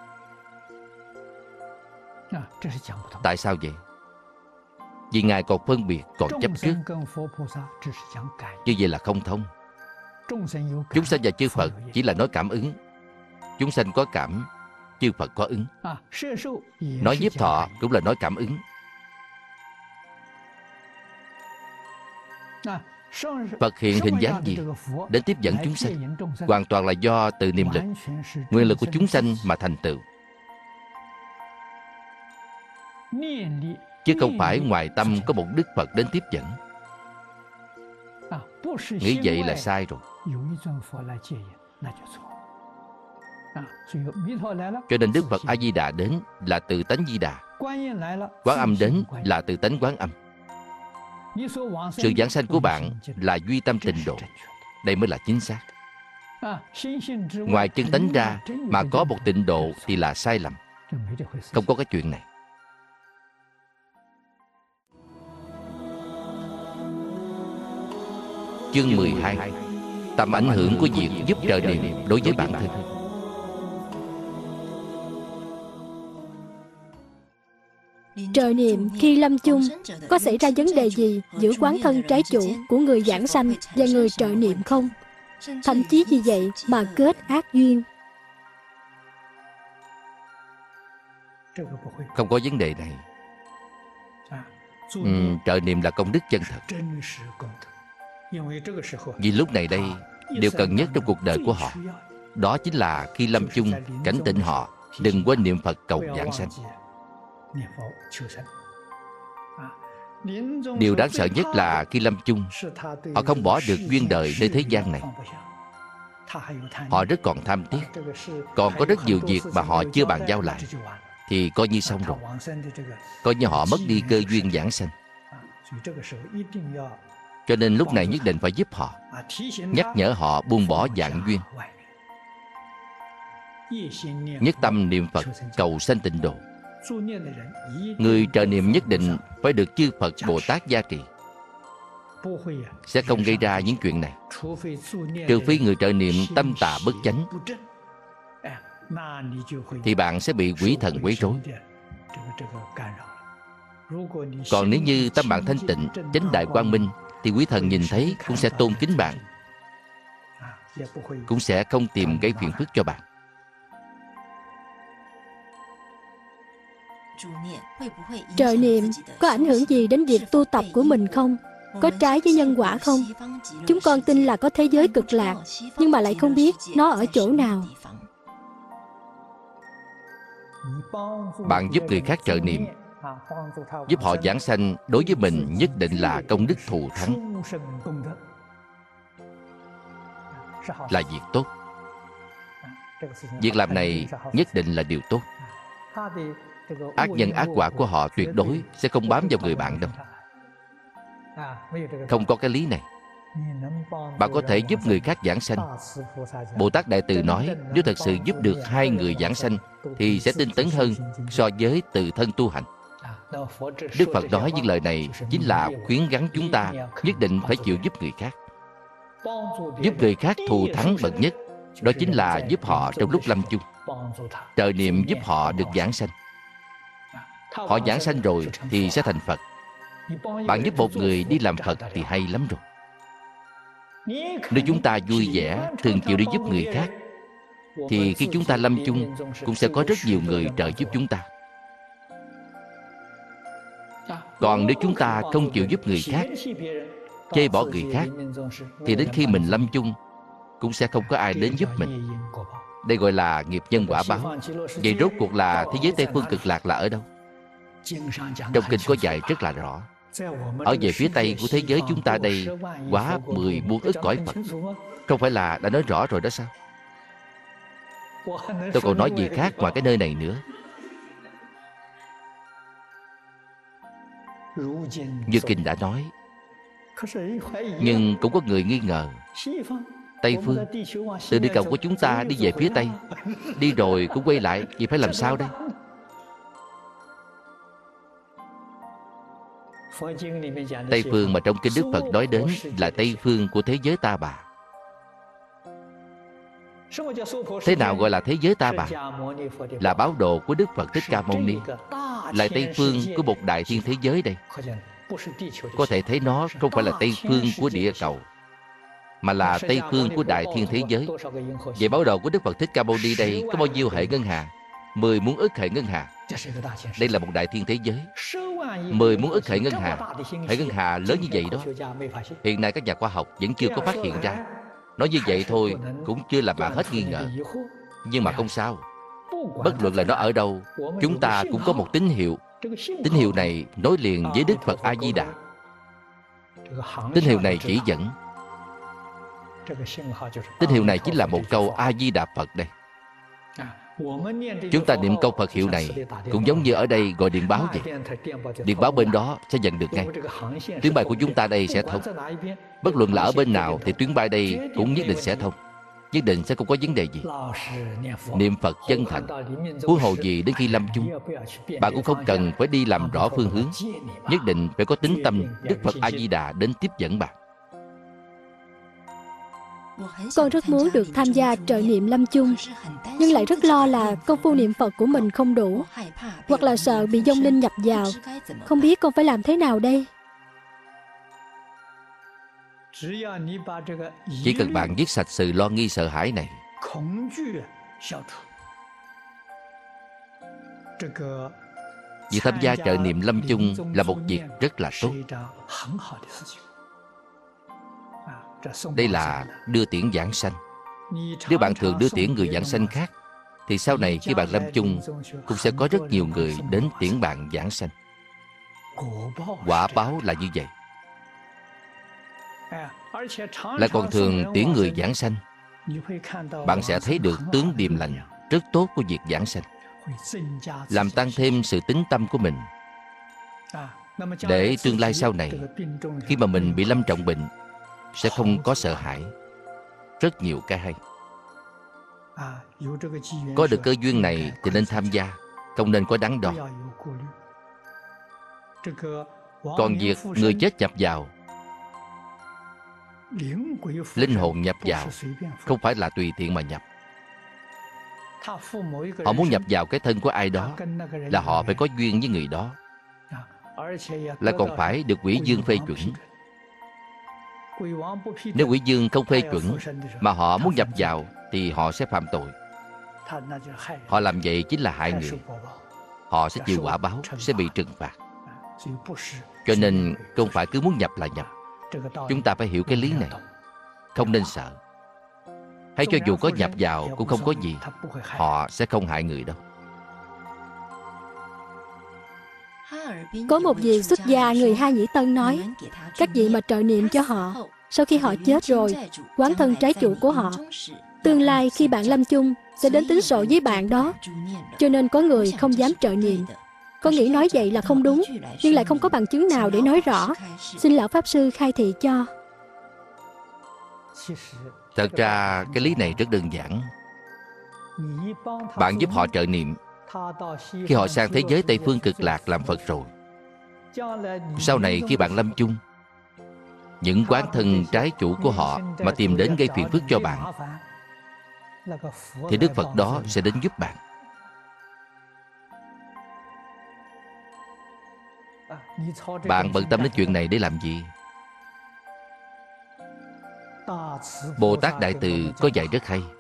[SPEAKER 1] Tại sao vậy? Vì Ngài còn phân biệt, còn chấp trước. Như vậy là không thông. Chúng sanh và chư Phật chỉ là nói cảm ứng. Chúng sanh có cảm, chư Phật có ứng. Nói nhiếp thọ cũng là nói cảm ứng. Phật hiện hình dáng gì đến tiếp dẫn chúng sanh hoàn toàn là do từ niệm lực, nguyên lực của chúng sanh mà thành tựu, chứ không phải ngoài tâm có một Đức Phật đến tiếp dẫn. Nghĩ vậy là sai rồi. Cho nên Đức Phật A Di Đà đến là từ tánh Di Đà, Quán Âm đến là từ tánh Quán Âm. Sự giảng sanh của bạn là duy tâm tịnh độ. Đây mới là chính xác. Ngoài chân tánh ra mà có một tịnh độ thì là sai lầm. Không có cái chuyện này. Chương 12. Tầm ảnh hưởng của việc giúp trợ niệm đối với bản thân.
[SPEAKER 2] Trợ niệm khi lâm chung có xảy ra vấn đề gì giữa quán thân trái chủ của người giảng sanh và người trợ niệm không? Thậm chí vì vậy mà kết ác duyên.
[SPEAKER 1] Không có vấn đề này. Trợ niệm là công đức chân thật. Vì lúc này đây, điều cần nhất trong cuộc đời của họ, đó chính là khi lâm chung cảnh tỉnh họ đừng quên niệm Phật cầu giảng sanh. Điều đáng sợ nhất là khi lâm chung, họ không bỏ được duyên đời nơi thế gian này. Họ rất còn tham tiếc, còn có rất nhiều việc mà họ chưa bàn giao lại, thì coi như xong rồi. Coi như họ mất đi cơ duyên giảng sanh. Cho nên lúc này nhất định phải giúp họ, nhắc nhở họ buông bỏ vạn duyên, nhất tâm niệm Phật cầu sanh tịnh độ. Người trợ niệm nhất định phải được chư Phật Bồ Tát gia trì, sẽ không gây ra những chuyện này. Trừ phi người trợ niệm tâm tà bất chánh, thì bạn sẽ bị quỷ thần quấy rối. Còn nếu như tâm bạn thanh tịnh, chánh đại quang minh, thì quý thần nhìn thấy cũng sẽ tôn kính bạn, cũng sẽ không tìm gây phiền phức cho bạn.
[SPEAKER 2] Trợ niệm có ảnh hưởng gì đến việc tu tập của mình không? Có trái với nhân quả không? Chúng con tin là có thế giới cực lạc, nhưng mà lại không biết nó ở chỗ nào.
[SPEAKER 1] Bạn giúp người khác trợ niệm, giúp họ giảng sanh, đối với mình nhất định là công đức thù thắng, là việc tốt. Việc làm này nhất định là điều tốt. Ác nhân ác quả của họ tuyệt đối sẽ không bám vào người bạn đâu. Không có cái lý này. Bạn có thể giúp người khác giảng sanh. Bồ Tát Đại Từ nói, nếu thật sự giúp được 2 người giảng sanh thì sẽ tinh tấn hơn so với tự thân tu hành. Đức Phật nói những lời này chính là khuyến gắn chúng ta nhất định phải chịu giúp người khác. Giúp người khác thù thắng bậc nhất, đó chính là giúp họ trong lúc lâm chung. Trợ niệm giúp họ được giảng sanh. Họ giảng sanh rồi thì sẽ thành Phật. Bạn giúp một người đi làm Phật thì hay lắm rồi. Nếu chúng ta vui vẻ, thường chịu đi giúp người khác, thì khi chúng ta lâm chung cũng sẽ có rất nhiều người trợ giúp chúng ta. Còn nếu chúng ta không chịu giúp người khác, chê bỏ người khác, thì đến khi mình lâm chung cũng sẽ không có ai đến giúp mình. Đây gọi là nghiệp nhân quả báo. Vậy rốt cuộc là thế giới Tây Phương Cực Lạc là ở đâu? Trong kinh có dạy rất là rõ. Ở về phía Tây của thế giới chúng ta đây, quá 10 muôn ức cõi Phật. Không phải là đã nói rõ rồi đó sao? Tôi còn nói gì khác ngoài cái nơi này nữa. Như kinh đã nói. Nhưng cũng có người nghi ngờ, Tây Phương, từ địa cầu của chúng ta đi về phía Tây, đi rồi cũng quay lại, vậy phải làm sao đây? Tây Phương mà trong kinh Đức Phật nói đến là Tây Phương của thế giới Ta Bà. Thế nào gọi là thế giới Ta Bà? Là báo đồ của Đức Phật Thích Ca Mâu Ni, là Tây Phương của một đại thiên thế giới đây. Có thể thấy nó không phải là Tây Phương của địa cầu, mà là Tây Phương của đại thiên thế giới. Vậy báo đồ của Đức Phật Thích Ca Mâu Ni đây có bao nhiêu hệ ngân hà? 10 muôn ức hệ ngân hà. Đây là một đại thiên thế giới. 10 muôn ức hệ ngân hà. Hệ ngân hà lớn như vậy đó, hiện nay các nhà khoa học vẫn chưa có phát hiện ra. Nói như vậy thôi cũng chưa làm bạn hết nghi ngờ. Nhưng mà không sao. Bất luận là nó ở đâu, chúng ta cũng có một tín hiệu. Tín hiệu này nối liền với Đức Phật A-di-đà. Tín hiệu này chỉ dẫn. Tín hiệu này chính là một câu A-di-đà Phật đây. Chúng ta niệm câu Phật hiệu này cũng giống như ở đây gọi điện báo vậy. Điện báo bên đó sẽ nhận được ngay. Tuyến bay của chúng ta đây sẽ thông. Bất luận là ở bên nào thì tuyến bay đây cũng nhất định sẽ thông. Nhất định sẽ không có vấn đề gì. Niệm Phật chân thành, huống hồ gì đến khi lâm chung, bạn cũng không cần phải đi làm rõ phương hướng. Nhất định phải có tín tâm Đức Phật A-di-đà đến tiếp dẫn bạn.
[SPEAKER 2] Con rất muốn được tham gia trợ niệm lâm chung, nhưng lại rất lo là công phu niệm Phật của mình không đủ, hoặc là sợ bị vong linh nhập vào. Không biết con phải làm thế nào đây?
[SPEAKER 1] Chỉ cần bạn giết sạch sự lo nghi sợ hãi này, việc tham gia trợ niệm lâm chung là một việc rất là tốt. Đây là đưa tiễn giảng sanh. Nếu bạn thường đưa tiễn người giảng sanh khác, thì sau này khi bạn lâm chung cũng sẽ có rất nhiều người đến tiễn bạn giảng sanh. Quả báo là như vậy. Lại còn thường tiễn người giảng sanh, bạn sẽ thấy được tướng điềm lành rất tốt của việc giảng sanh, làm tăng thêm sự tín tâm của mình, để tương lai sau này khi mà mình bị lâm trọng bệnh sẽ không có sợ hãi. Rất nhiều cái hay. Có được cơ duyên này thì nên tham gia, không nên có đắn đo. Còn việc người chết nhập vào, linh hồn nhập vào, không phải là tùy tiện mà nhập. Họ muốn nhập vào cái thân của ai đó là họ phải có duyên với người đó, lại còn phải được Quỷ Dương phê chuẩn. Nếu Quỷ Dương không phê chuẩn mà họ muốn nhập vào thì họ sẽ phạm tội. Họ làm vậy chính là hại người. Họ sẽ chịu quả báo, sẽ bị trừng phạt. Cho nên không phải cứ muốn nhập là nhập. Chúng ta phải hiểu cái lý này, không nên sợ. Hay cho dù có nhập vào cũng không có gì, họ sẽ không hại người đâu.
[SPEAKER 2] Có một vị xuất gia người Ha Nhĩ Tân nói, các vị mà trợ niệm cho họ, sau khi họ chết rồi, quán thân trái chủ của họ, tương lai khi bạn lâm chung sẽ đến tính sổ với bạn đó. Cho nên có người không dám trợ niệm. Con nghĩ nói vậy là không đúng, nhưng lại không có bằng chứng nào để nói rõ. Xin lão Pháp Sư khai thị cho.
[SPEAKER 1] Thật ra cái lý này rất đơn giản. Bạn giúp họ trợ niệm, khi họ sang thế giới Tây Phương Cực Lạc làm Phật rồi, sau này khi bạn lâm chung, những quán thân trái chủ của họ mà tìm đến gây phiền phức cho bạn, thì Đức Phật đó sẽ đến giúp bạn. Bạn bận tâm đến chuyện này để làm gì? Bồ Tát Đại Từ có dạy rất hay.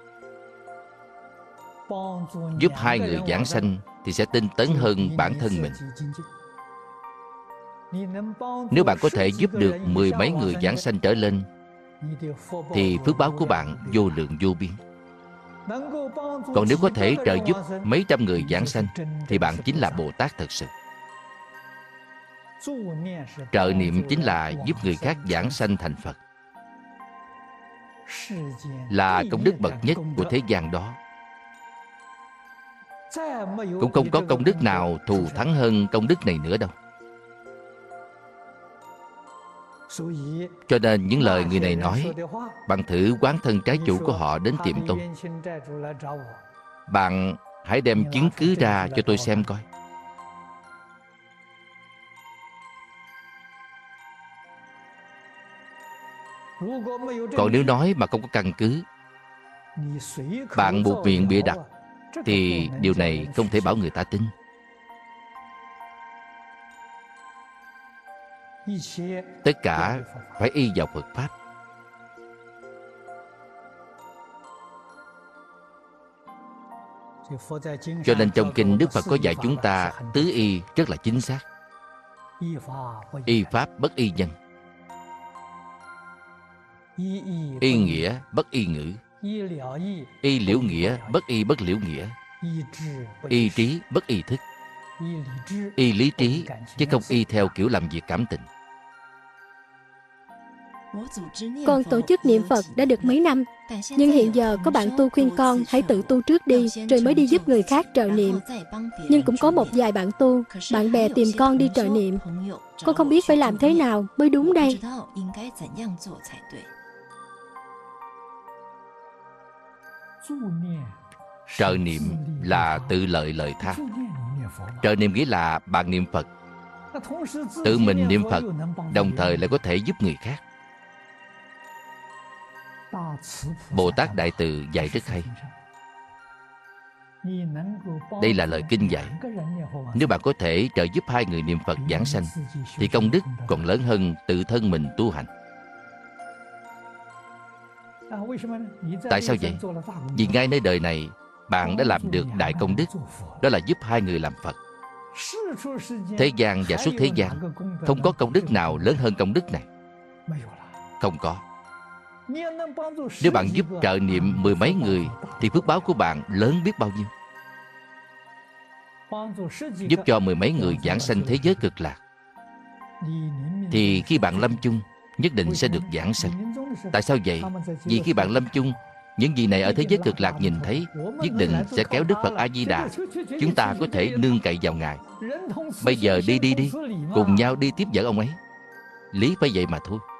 [SPEAKER 1] Giúp hai người giảng sanh thì sẽ tinh tấn hơn bản thân mình. Nếu bạn có thể giúp được 10 mấy người giảng sanh trở lên thì phước báo của bạn vô lượng vô biên. Còn nếu có thể trợ giúp mấy trăm người giảng sanh thì bạn chính là Bồ Tát thật sự. Trợ niệm chính là giúp người khác giảng sanh thành Phật, là công đức bậc nhất của thế gian đó. Cũng không có công đức nào thù thắng hơn công đức này nữa đâu. Cho nên những lời người này nói, bạn thử quán thân trái chủ của họ đến tìm tôi. Bạn hãy đem chứng cứ ra cho tôi xem coi. Còn nếu nói mà không có căn cứ, bạn buộc miệng bịa đặt, thì điều này không thể bảo người ta tin. Tất cả phải y vào Phật Pháp. Cho nên trong kinh Đức Phật có dạy chúng ta tứ y rất là chính xác. Y pháp bất y nhân, y nghĩa bất y ngữ, y liễu nghĩa bất liễu nghĩa, y trí bất y thức, y lý trí chứ không y theo kiểu làm việc cảm tình.
[SPEAKER 2] Con tổ chức niệm Phật đã được mấy năm, nhưng hiện giờ có bạn tu khuyên con hãy tự tu trước đi, rồi mới đi giúp người khác trợ niệm. Nhưng cũng có một vài bạn tu, bạn bè tìm con đi trợ niệm. Con không biết phải làm thế nào mới đúng đây.
[SPEAKER 1] Trợ niệm là tự lợi lợi tha. Trợ niệm nghĩa là bạn niệm Phật, tự mình niệm Phật, đồng thời lại có thể giúp người khác. Bồ Tát Đại Từ dạy rất hay. Đây là lời kinh dạy. Nếu bạn có thể trợ giúp hai người niệm Phật giảng sanh thì công đức còn lớn hơn tự thân mình tu hành. Tại sao vậy? Vì ngay nơi đời này bạn đã làm được đại công đức, đó là giúp hai người làm Phật. Thế gian và suốt thế gian không có công đức nào lớn hơn công đức này. Không có. Nếu bạn giúp trợ niệm 10 mấy người thì phước báo của bạn lớn biết bao nhiêu. Giúp cho 10 mấy người giảng sanh thế giới cực lạc thì khi bạn lâm chung nhất định sẽ được giảng sanh. Tại sao vậy? Vì khi bạn lâm chung, những gì này ở thế giới cực lạc nhìn thấy nhất định sẽ kéo Đức Phật A Di Đà. Chúng ta có thể nương cậy vào Ngài. Bây giờ đi, cùng nhau đi tiếp dẫn ông ấy. Lý phải vậy mà thôi.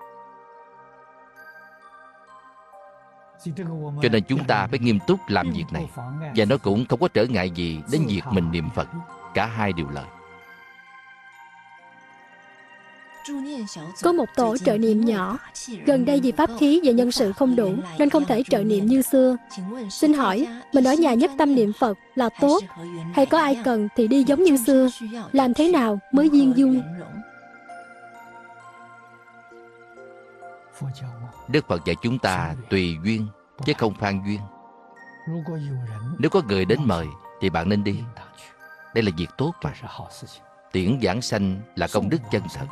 [SPEAKER 1] Cho nên chúng ta phải nghiêm túc làm việc này. Và nó cũng không có trở ngại gì đến việc mình niệm Phật. Cả hai đều lợi.
[SPEAKER 2] Có một tổ trợ niệm nhỏ. Gần đây vì pháp khí và nhân sự không đủ nên không thể trợ niệm như xưa. Xin hỏi, mình ở nhà nhất tâm niệm Phật là tốt, hay có ai cần thì đi giống như xưa? Làm thế nào mới viên dung?
[SPEAKER 1] Đức Phật dạy chúng ta tùy duyên chứ không phan duyên. Nếu có người đến mời thì bạn nên đi. Đây là việc tốt mà. Tiễn giảng sanh là công đức chân thật.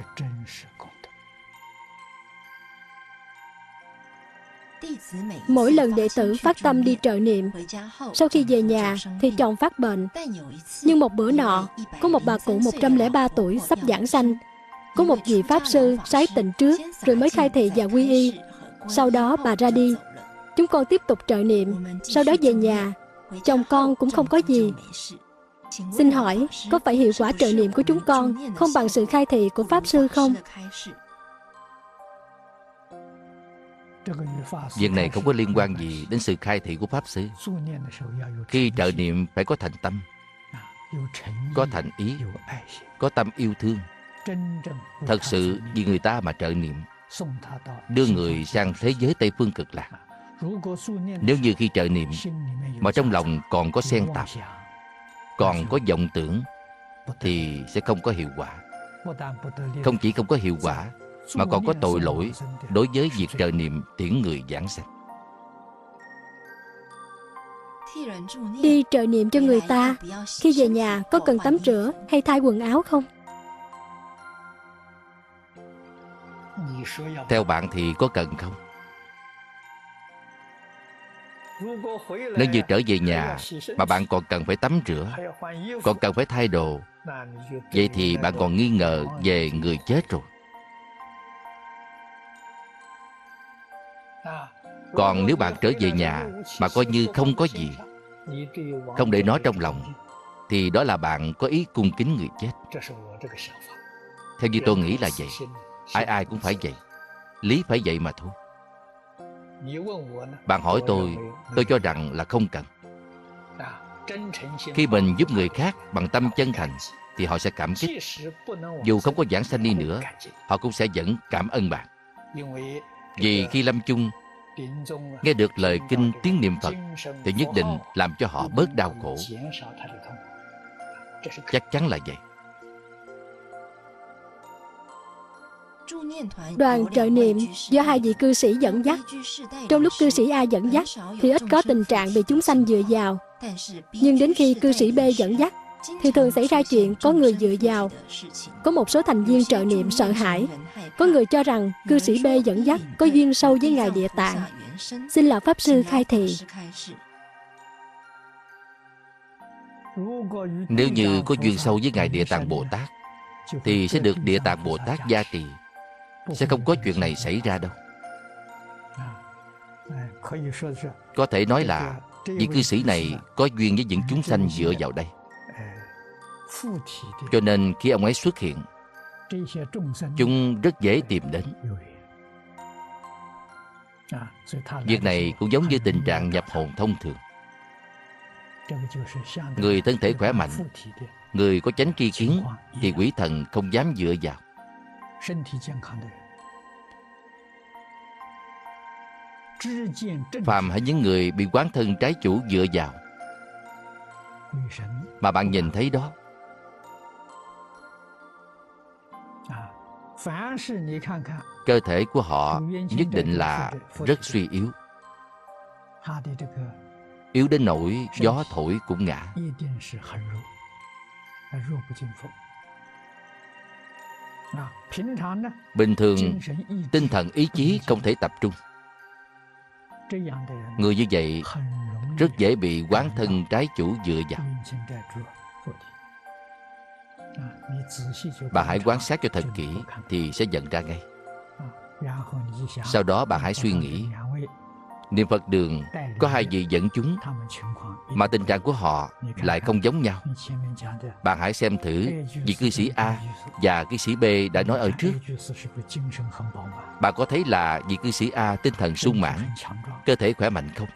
[SPEAKER 2] Mỗi lần đệ tử phát tâm đi trợ niệm, sau khi về nhà thì chồng phát bệnh. Nhưng một bữa nọ, có một bà cụ 103 tuổi sắp giảng sanh. Có một vị Pháp Sư sái tịnh trước, rồi mới khai thị và quy y. Sau đó bà ra đi. Chúng con tiếp tục trợ niệm. Sau đó về nhà, chồng con cũng không có gì. Xin hỏi, có phải hiệu quả trợ niệm của chúng con không bằng sự khai thị của Pháp Sư không?
[SPEAKER 1] Việc này không có liên quan gì đến sự khai thị của Pháp Sư. Khi trợ niệm phải có thành tâm, có thành ý, có tâm yêu thương. Thật sự vì người ta mà trợ niệm, đưa người sang thế giới Tây Phương Cực Lạc. Nếu như khi trợ niệm mà trong lòng còn có xen tạp, còn có vọng tưởng, thì sẽ không có hiệu quả. Không chỉ không có hiệu quả, mà còn có tội lỗi đối với việc trợ niệm tiễn người giảng sanh.
[SPEAKER 2] Khi trợ niệm cho người ta, khi về nhà có cần tắm rửa hay thay quần áo không?
[SPEAKER 1] Theo bạn thì có cần không? Nếu như trở về nhà mà bạn còn cần phải tắm rửa, còn cần phải thay đồ, vậy thì bạn còn nghi ngờ về người chết rồi. Còn nếu bạn trở về nhà mà coi như không có gì, không để nó trong lòng, thì đó là bạn có ý cung kính người chết. Theo như tôi nghĩ là vậy. Ai ai cũng phải vậy. Lý phải vậy mà thôi. Bạn hỏi tôi cho rằng là không cần. Khi mình giúp người khác bằng tâm chân thành thì họ sẽ cảm kích. Dù không có giảng sanh đi nữa, họ cũng sẽ vẫn cảm ơn bạn. Vì khi lâm chung nghe được lời kinh tiếng niệm Phật thì nhất định làm cho họ bớt đau khổ. Chắc chắn là vậy.
[SPEAKER 2] Đoàn trợ niệm do 2 vị cư sĩ dẫn dắt. Trong lúc cư sĩ A dẫn dắt thì ít có tình trạng bị chúng sanh dựa vào. Nhưng đến khi cư sĩ B dẫn dắt thì thường xảy ra chuyện có người dựa vào. Có một số thành viên trợ niệm sợ hãi. Có người cho rằng cư sĩ B dẫn dắt có duyên sâu với Ngài Địa Tạng. Xin Lão Pháp Sư khai thị.
[SPEAKER 1] Nếu như có duyên sâu với Ngài Địa Tạng Bồ Tát thì sẽ được Địa Tạng Bồ Tát gia trì. Sẽ không có chuyện này xảy ra đâu. Có thể nói là vị cư sĩ này có duyên với những chúng sanh dựa vào đây. Cho nên khi ông ấy xuất hiện, chúng rất dễ tìm đến. Việc này cũng giống như tình trạng nhập hồn thông thường. Người thân thể khỏe mạnh, người có chánh tri kiến thì quỷ thần không dám dựa vào. Phàm hay những người bị quán thân trái chủ dựa vào mà bạn nhìn thấy đó, cơ thể của họ nhất định là rất suy yếu. Yếu đến nỗi gió thổi cũng ngã. Bình thường, tinh thần ý chí không thể tập trung. Người như vậy rất dễ bị quán thân trái chủ dựa vào. Bạn hãy quan sát cho thật kỹ thì sẽ nhận ra ngay. Sau đó bạn hãy suy nghĩ, niệm Phật đường có 2 vị dẫn chúng mà tình trạng của họ lại không giống nhau. Bạn hãy xem thử vị cư sĩ A và cư sĩ B đã nói ở trước. Bạn có thấy là vị cư sĩ A tinh thần sung mãn, cơ thể khỏe mạnh không?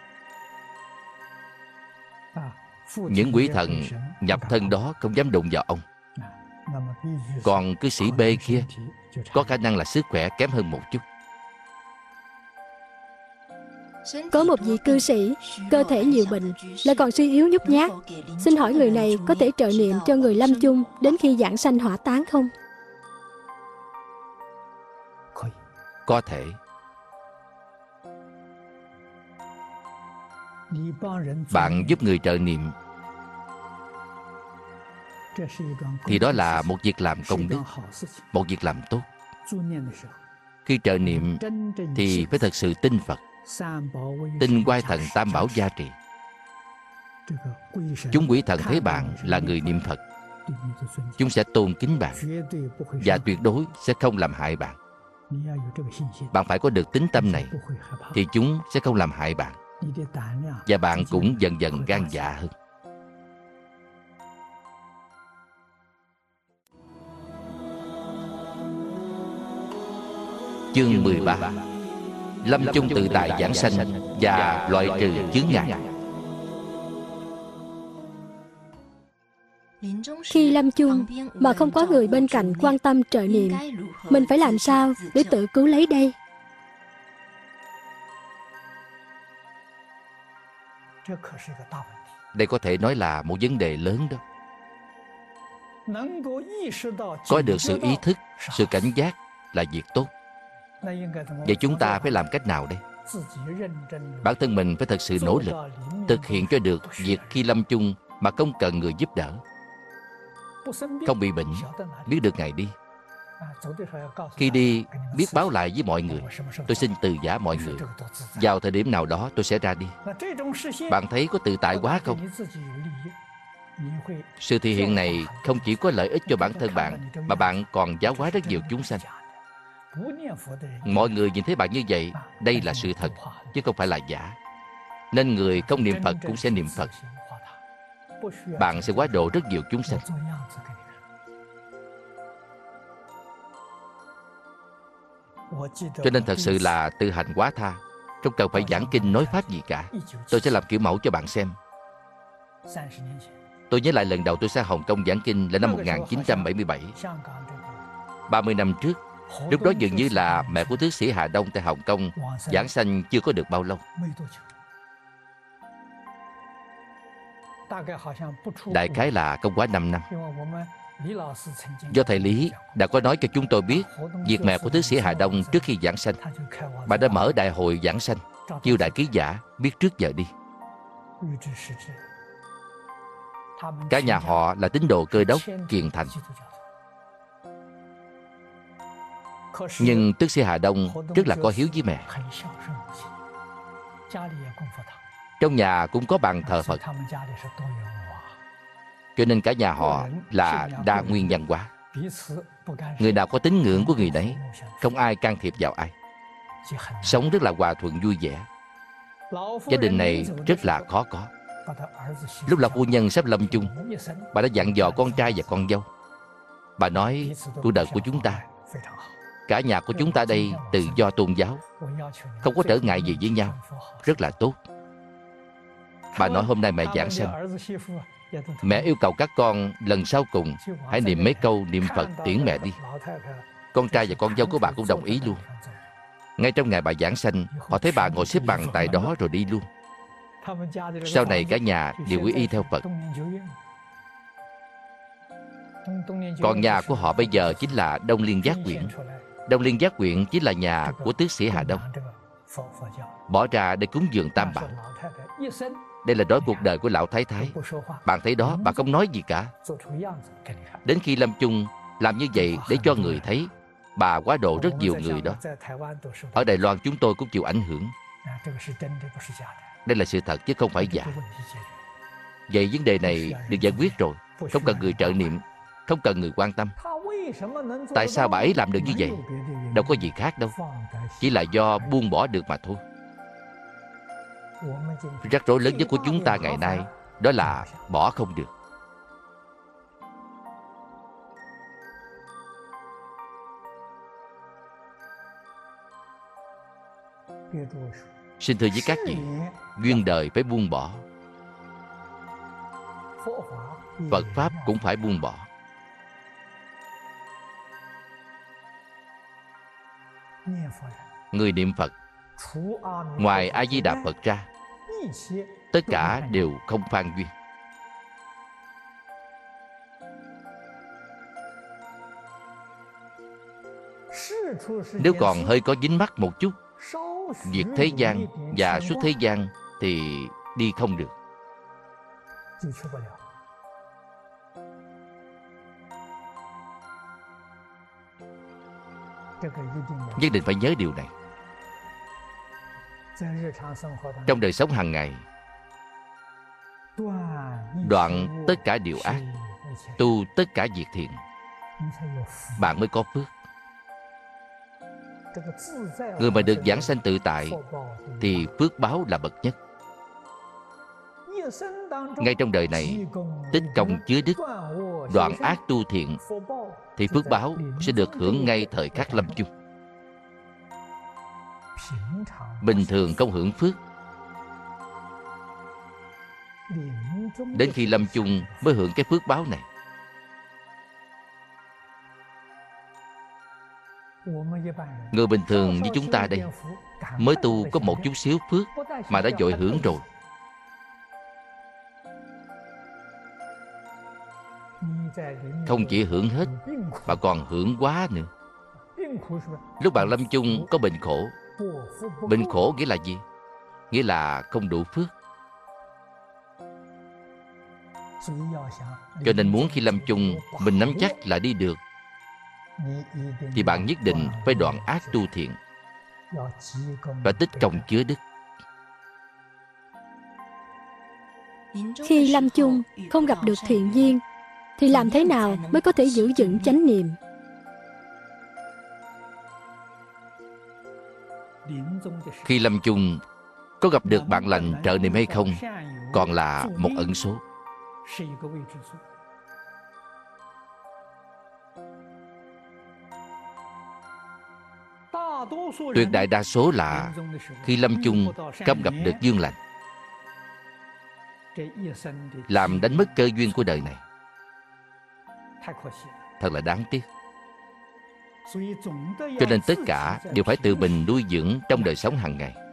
[SPEAKER 1] Những quỷ thần nhập thân đó không dám đụng vào ông. Còn cư sĩ B kia có khả năng là sức khỏe kém hơn một chút.
[SPEAKER 2] Có một vị cư sĩ, cơ thể nhiều bệnh, lại còn suy yếu nhút nhát. Xin hỏi người này có thể trợ niệm cho người lâm chung đến khi giảng sanh hỏa táng không?
[SPEAKER 1] Có thể. Bạn giúp người trợ niệm thì đó là một việc làm công đức, một việc làm tốt. Khi trợ niệm thì phải thật sự tin Phật, tin oai thần Tam Bảo gia trì. Chúng quỷ thần thấy bạn là người niệm Phật, chúng sẽ tôn kính bạn và tuyệt đối sẽ không làm hại bạn. Bạn phải có được tín tâm này thì chúng sẽ không làm hại bạn, và bạn cũng dần dần gan dạ hơn. Chương 13: Lâm chung tự tại giảng sanh và loại trừ chướng ngại.
[SPEAKER 2] Khi lâm chung mà không có người bên cạnh quan tâm trợ niệm, mình phải làm sao để tự cứu lấy đây?
[SPEAKER 1] Đây có thể nói là một vấn đề lớn đó. Có được sự ý thức, sự cảnh giác là việc tốt. Vậy chúng ta phải làm cách nào đây? Bản thân mình phải thật sự nỗ lực, thực hiện cho được việc khi lâm chung mà không cần người giúp đỡ. Không bị bệnh, biết được ngày đi. Khi đi, biết báo lại với mọi người. Tôi xin từ giả mọi người. Vào thời điểm nào đó tôi sẽ ra đi. Bạn thấy có tự tại quá không? Sự thể hiện này không chỉ có lợi ích cho bản thân bạn, mà bạn còn giáo hóa rất nhiều chúng sanh. Mọi người nhìn thấy bạn như vậy, đây là sự thật, chứ không phải là giả. Nên người không niệm Phật cũng sẽ niệm Phật. Bạn sẽ hóa độ rất nhiều chúng sanh. Cho nên thật sự là tự hành quá tha, không cần phải giảng kinh nói pháp gì cả. Tôi sẽ làm kiểu mẫu cho bạn xem. Tôi nhớ lại lần đầu tôi sang Hồng Kông giảng kinh là năm 1977. 30 năm trước, lúc đó dường như là mẹ của Tứ Sĩ Hà Đông tại Hồng Kông giảng sanh chưa có được bao lâu. Đại khái là không quá 5 năm. Do thầy Lý đã có nói cho chúng tôi biết việc mẹ của Tứ Sĩ Hà Đông trước khi giảng sanh. Bà đã mở đại hội giảng sanh, chiêu đại ký giả biết trước giờ đi. Cả nhà họ là tín đồ Cơ Đốc Kiền Thành. Nhưng Tứ Sĩ Hà Đông rất là có hiếu với mẹ. Trong nhà cũng có bàn thờ Phật, cho nên cả nhà họ là đa nguyên văn hóa. Người nào có tín ngưỡng của người đấy, không ai can thiệp vào ai, sống rất là hòa thuận vui vẻ. Gia đình này rất là khó có. Lúc là phu nhân sắp lâm chung, bà đã dặn dò con trai và con dâu. Bà nói, cuộc đời của chúng ta, cả nhà của chúng ta đây tự do tôn giáo, không có trở ngại gì với nhau, rất là tốt. Bà nói hôm nay mẹ giảng sanh, mẹ yêu cầu các con lần sau cùng hãy niệm mấy câu niệm Phật tiễn mẹ đi. Con trai và con dâu của bà cũng đồng ý luôn. Ngay trong ngày bà giảng sanh, họ thấy bà ngồi xếp bằng tại đó rồi đi luôn. Sau này cả nhà đều quy y theo Phật. Còn nhà của họ bây giờ chính là Đông Liên Giác huyện. Đông Liên Giác huyện chính là nhà của Tứ Sĩ Hà Đông, bỏ ra để cúng dường Tam Bảo. Đây là nói cuộc đời của lão Thái Thái. Bạn thấy đó, bà không nói gì cả. Đến khi lâm chung, làm như vậy để cho người thấy bà quá độ rất nhiều người đó. Ở Đài Loan chúng tôi cũng chịu ảnh hưởng. Đây là sự thật chứ không phải giả. Vậy vấn đề này được giải quyết rồi, không cần người trợ niệm, không cần người quan tâm. Tại sao bà ấy làm được như vậy? Đâu có gì khác đâu, chỉ là do buông bỏ được mà thôi. Rắc rối lớn nhất của chúng ta ngày nay đó là bỏ không được. Xin thưa với các vị, duyên đời phải buông bỏ, Phật Pháp cũng phải buông bỏ. Người niệm Phật, ngoài A Di Đà Phật ra, tất cả đều không phan duyên. Nếu còn hơi có dính mắc một chút việc thế gian và xuất thế gian thì đi không được. Nhất định phải nhớ điều này. Trong đời sống hàng ngày, đoạn tất cả điều ác, tu tất cả việc thiện, bạn mới có phước. Người mà được giảng sanh tự tại thì phước báo là bậc nhất. Ngay trong đời này, tích công chứa đức, đoạn ác tu thiện, thì phước báo sẽ được hưởng ngay thời khắc lâm chung. Bình thường không hưởng phước, đến khi lâm chung mới hưởng cái phước báo này. Người bình thường như chúng ta đây mới tu có một chút xíu phước mà đã vội hưởng rồi. không chỉ hưởng hết mà còn hưởng quá nữa. Lúc bạn lâm chung có bệnh khổ. Bệnh khổ nghĩa là gì? Nghĩa là không đủ phước. Cho nên muốn khi lâm chung mình nắm chắc là đi được, thì bạn nhất định phải đoạn ác tu thiện và tích công chứa đức.
[SPEAKER 2] Khi lâm chung không gặp được thiện duyên thì làm thế nào mới có thể giữ vững chánh niệm?
[SPEAKER 1] Khi lâm chung có gặp được bạn lành trợ niệm hay không còn là một ẩn số. Tuyệt đại đa số là khi lâm chung không gặp được duyên lành, làm đánh mất cơ duyên của đời này. Thật là đáng tiếc. Cho nên tất cả đều phải tự mình nuôi dưỡng trong đời sống hàng ngày.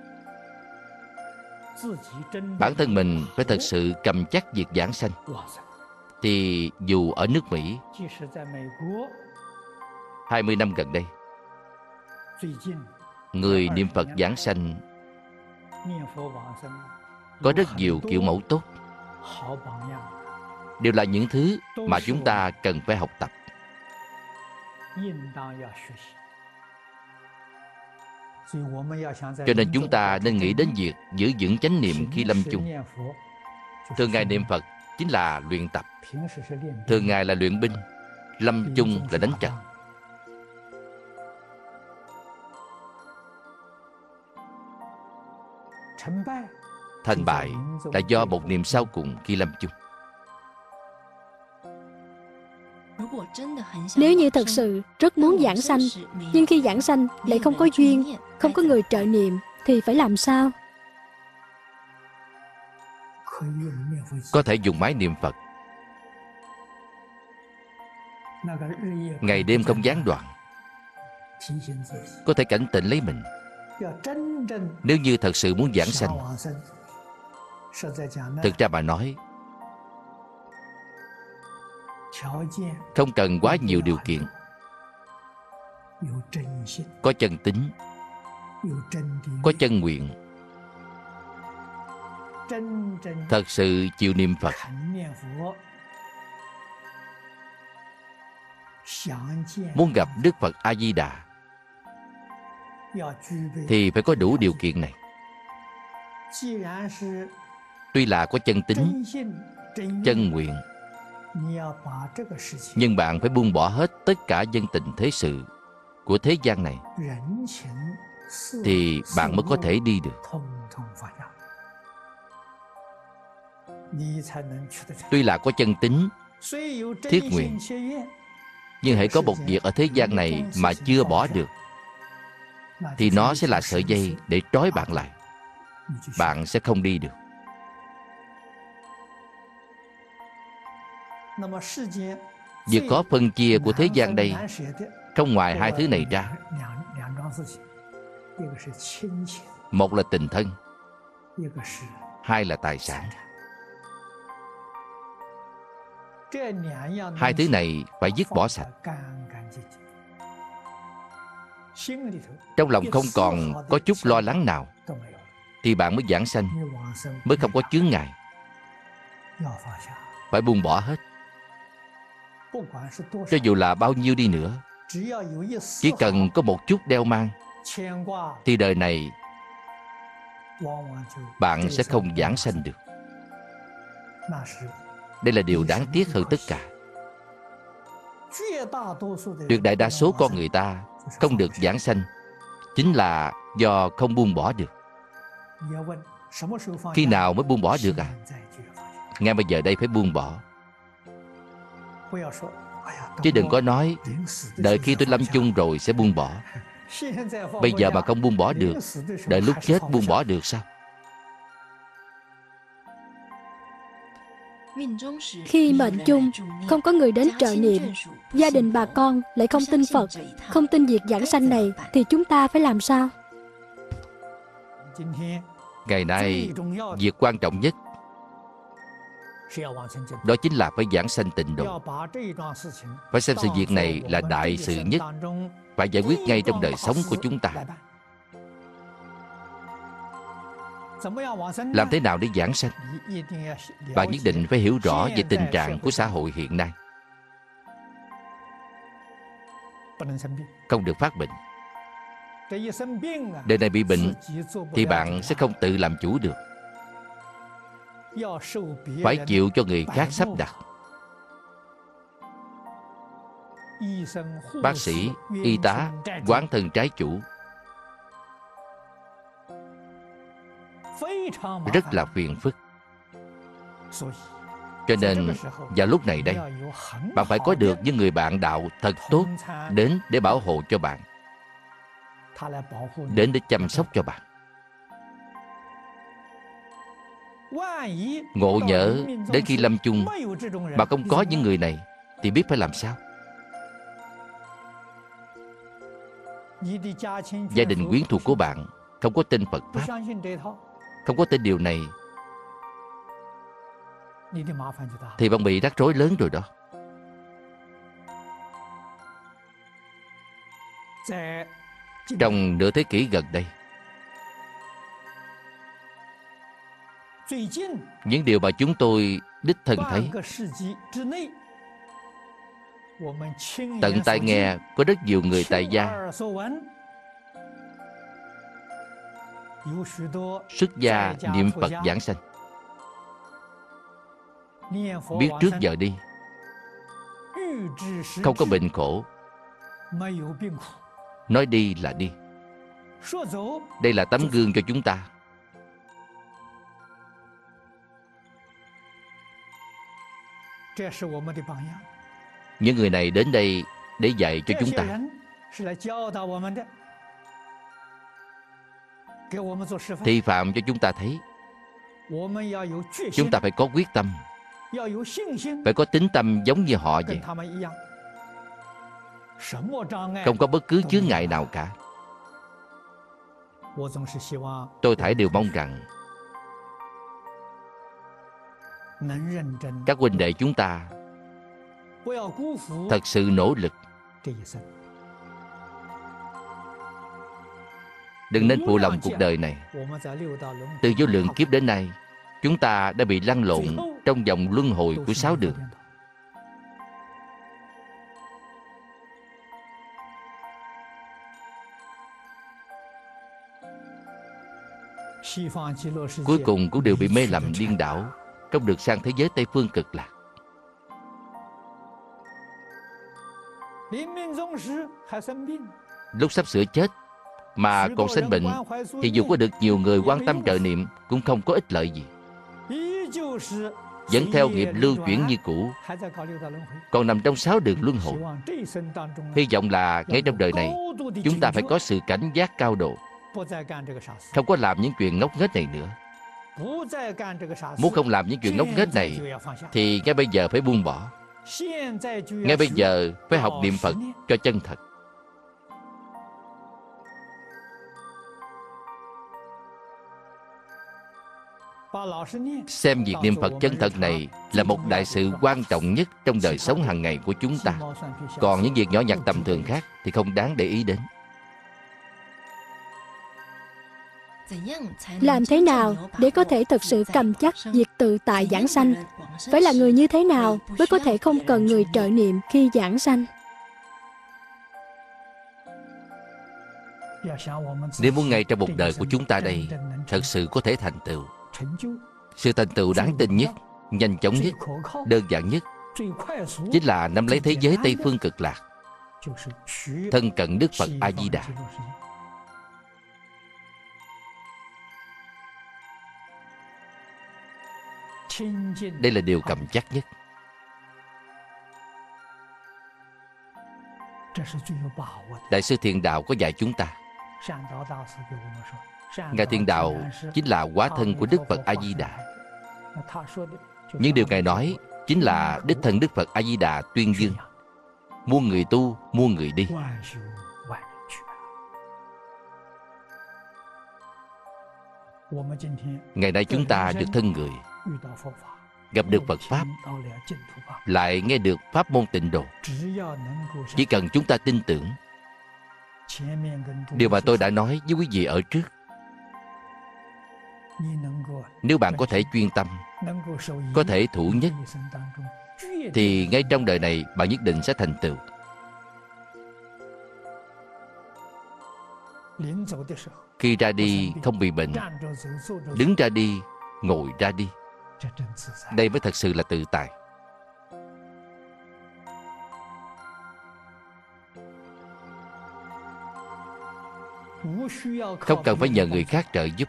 [SPEAKER 1] Bản thân mình phải thật sự cầm chắc việc giảng sanh. Thì dù ở nước Mỹ 20 năm gần đây, người niệm Phật giảng sanh có rất nhiều kiểu mẫu tốt, đều là những thứ mà chúng ta cần phải học tập. Cho nên chúng ta nên nghĩ đến việc giữ vững chánh niệm khi lâm chung. Thường ngày niệm Phật chính là luyện tập. Thường ngày là luyện binh, lâm chung là đánh trận. Thành bại là do một niệm sau cùng khi lâm chung.
[SPEAKER 2] Nếu như thật sự rất muốn giảng sanh, nhưng khi giảng sanh lại không có duyên, không có người trợ niệm, thì phải làm sao?
[SPEAKER 1] Có thể dùng máy niệm Phật, ngày đêm không gián đoạn. Có thể cảnh tỉnh lấy mình. Nếu như thật sự muốn giảng sanh, thực ra mà nói, không cần quá nhiều điều kiện. Có chân tín, có chân nguyện, thật sự chịu niệm Phật, muốn gặp Đức Phật A Di Đà, thì phải có đủ điều kiện này. Tuy là có chân tín, chân nguyện, nhưng bạn phải buông bỏ hết tất cả dân tình thế sự của thế gian này, thì bạn mới có thể đi được. Tuy là có chân tín, thiết nguyện, nhưng hãy có một việc ở thế gian này mà chưa bỏ được, thì nó sẽ là sợi dây để trói bạn lại. Bạn sẽ không đi được. Việc có phân chia của thế gian đây không ngoài hai thứ này ra. Một là tình thân, hai là tài sản. Hai thứ này phải dứt bỏ sạch. Trong lòng không còn có chút lo lắng nào, thì bạn mới giảng sanh, mới không có chướng ngại. Phải buông bỏ hết. Cho dù là bao nhiêu đi nữa, chỉ cần có một chút đeo mang, thì đời này bạn sẽ không giảng sanh được. Đây là điều đáng tiếc hơn tất cả. Tuyệt đại đa số con người ta không được giảng sanh chính là do không buông bỏ được. Khi nào mới buông bỏ được à? Ngay bây giờ đây phải buông bỏ. Chứ đừng có nói đợi khi tôi lâm chung rồi sẽ buông bỏ. Bây giờ mà không buông bỏ được, đợi lúc chết buông bỏ được sao?
[SPEAKER 2] Khi mệnh chung không có người đến trợ niệm, gia đình bà con lại không tin Phật, không tin việc giảng sanh này, thì chúng ta phải làm sao?
[SPEAKER 1] Ngày nay, việc quan trọng nhất đó chính là phải giảng sanh tịnh độ. Phải xem sự việc này là đại sự nhất, phải giải quyết ngay trong đời sống của chúng ta. Làm thế nào để giảng sanh? Bạn nhất định phải hiểu rõ về tình trạng của xã hội hiện nay. Không được phát bệnh. Đời này bị bệnh thì bạn sẽ không tự làm chủ được, phải chịu cho người khác sắp đặt. Bác sĩ, y tá, quán thân trái chủ, rất là phiền phức. Cho nên vào lúc này đây, bạn phải có được những người bạn đạo thật tốt đến để bảo hộ cho bạn, đến để chăm sóc cho bạn. Ngộ nhỡ đến khi lâm chung mà không có những người này thì biết phải làm sao? Gia đình quyến thuộc của bạn không có tin Phật Pháp, không có tin điều này, thì bạn bị rắc rối lớn rồi đó. Trong nửa thế kỷ gần đây, những điều mà chúng tôi đích thân thấy, tận tai nghe có rất nhiều người tại gia xuất gia niệm Phật giảng sanh. Biết trước giờ đi, không có bệnh khổ, nói đi là đi. Đây là tấm gương cho chúng ta. Những người này đến đây để dạy cho chúng ta. Thị phạm cho chúng ta thấy. Chúng ta phải có quyết tâm, phải có tín tâm giống như họ vậy. Không có bất cứ chướng ngại nào cả. Tôi thảy đều mong rằng các huynh đệ chúng ta thật sự nỗ lực, đừng nên phụ lòng cuộc đời này. Từ vô lượng kiếp đến nay, chúng ta đã bị lăn lộn trong vòng luân hồi của 6 đường. Cuối cùng cũng đều bị mê lầm điên đảo, không được sang thế giới Tây Phương Cực Lạc. Lúc sắp sửa chết mà còn sanh bệnh, thì dù có được nhiều người quan tâm trợ niệm cũng không có ích lợi gì. Vẫn theo nghiệp lưu chuyển như cũ, còn nằm trong 6 đường luân hồi. Hy vọng là ngay trong đời này, chúng ta phải có sự cảnh giác cao độ, không có làm những chuyện ngốc nghếch này nữa. Muốn không làm những chuyện ngốc nghếch này thì ngay bây giờ phải buông bỏ. Ngay bây giờ phải học niệm Phật cho chân thật. Xem việc niệm Phật chân thật này là một đại sự quan trọng nhất trong đời sống hàng ngày của chúng ta. Còn những việc nhỏ nhặt tầm thường khác thì không đáng để ý đến.
[SPEAKER 2] Làm thế nào để có thể thực sự cầm chắc việc tự tại giảng sanh? Phải là người như thế nào mới có thể không cần người trợ niệm khi giảng sanh?
[SPEAKER 1] Nếu muốn ngay trong một đời của chúng ta đây thật sự có thể thành tựu, sự thành tựu đáng tin nhất, nhanh chóng nhất, đơn giản nhất chính là nắm lấy thế giới Tây Phương Cực Lạc, thân cận Đức Phật A Di Đà. Đây là điều cầm chắc nhất. Đại sư Thiện Đạo có dạy chúng ta, Ngài Thiện Đạo chính là hóa thân của Đức Phật A Di Đà. Những điều Ngài nói chính là đích thân Đức Phật A Di Đà tuyên dương: muôn người tu, muôn người đi. Ngày nay chúng ta được thân người, gặp được Phật Pháp, lại nghe được Pháp môn Tịnh Độ. Chỉ cần chúng ta tin tưởng điều mà tôi đã nói với quý vị ở trước, nếu bạn có thể chuyên tâm, có thể thủ nhất, thì ngay trong đời này bạn nhất định sẽ thành tựu. Khi ra đi không bị bệnh, đứng ra đi, ngồi ra đi, đây mới thật sự là tự tại. Không cần phải nhờ người khác trợ giúp.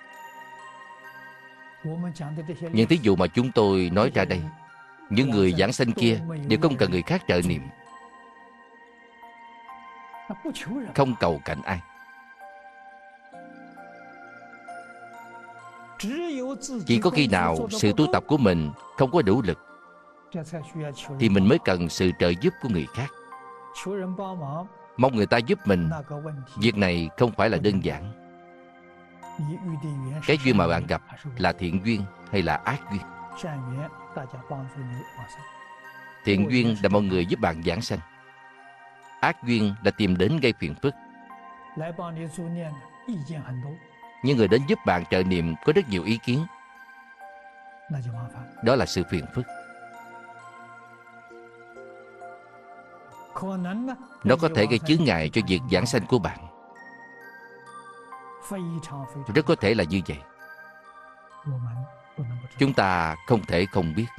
[SPEAKER 1] Những thí dụ mà chúng tôi nói ra đây, những người giảng sanh kia đều không cần người khác trợ niệm, không cầu cạnh ai. Chỉ có khi nào sự tu tập của mình không có đủ lực, thì mình mới cần sự trợ giúp của người khác. Mong người ta giúp mình, việc này không phải là đơn giản. Cái duyên mà bạn gặp là thiện duyên hay là ác duyên? Thiện duyên là mọi người giúp bạn giảng sanh. Ác duyên là tìm đến gây phiền phức. Nhưng người đến giúp bạn trợ niệm có rất nhiều ý kiến, đó là sự phiền phức. Nó có thể gây chướng ngại cho việc giảng sanh của bạn. Rất có thể là như vậy. Chúng ta không thể không biết.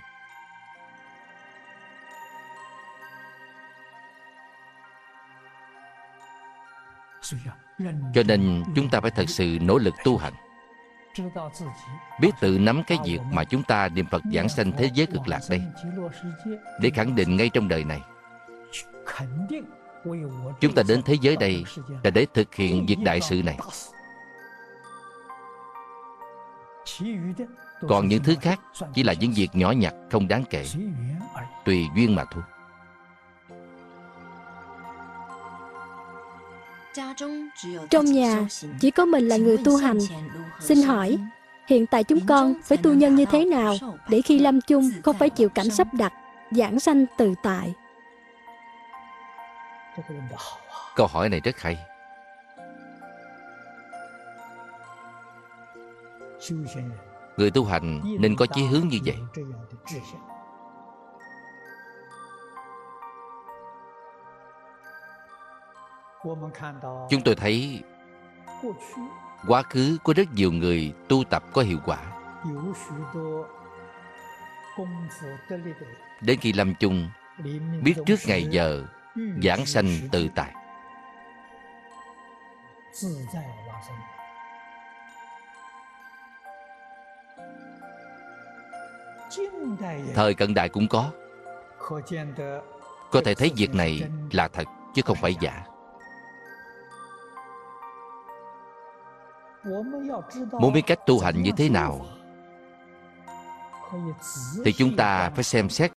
[SPEAKER 1] Cho nên chúng ta phải thật sự nỗ lực tu hành, biết tự nắm cái việc mà chúng ta niệm Phật giảng sanh thế giới cực lạc đây, để khẳng định ngay trong đời này chúng ta đến thế giới đây là để thực hiện việc đại sự này. Còn những thứ khác chỉ là những việc nhỏ nhặt không đáng kể, tùy duyên mà thôi.
[SPEAKER 2] Trong nhà chỉ có mình là người tu hành. Xin hỏi, hiện tại chúng con phải tu nhân như thế nào để khi lâm chung không phải chịu cảnh sắp đặt, giảng sanh tự tại?
[SPEAKER 1] Câu hỏi này rất hay. Người tu hành nên có chí hướng như vậy. Chúng tôi thấy quá khứ có rất nhiều người tu tập có hiệu quả. Đến khi lâm chung, biết trước ngày giờ, giảng sanh tự tại. Thời cận đại cũng có. Có thể thấy việc này là thật chứ không phải giả. Muốn biết cách tu hành như thế nào, thì chúng ta phải xem xét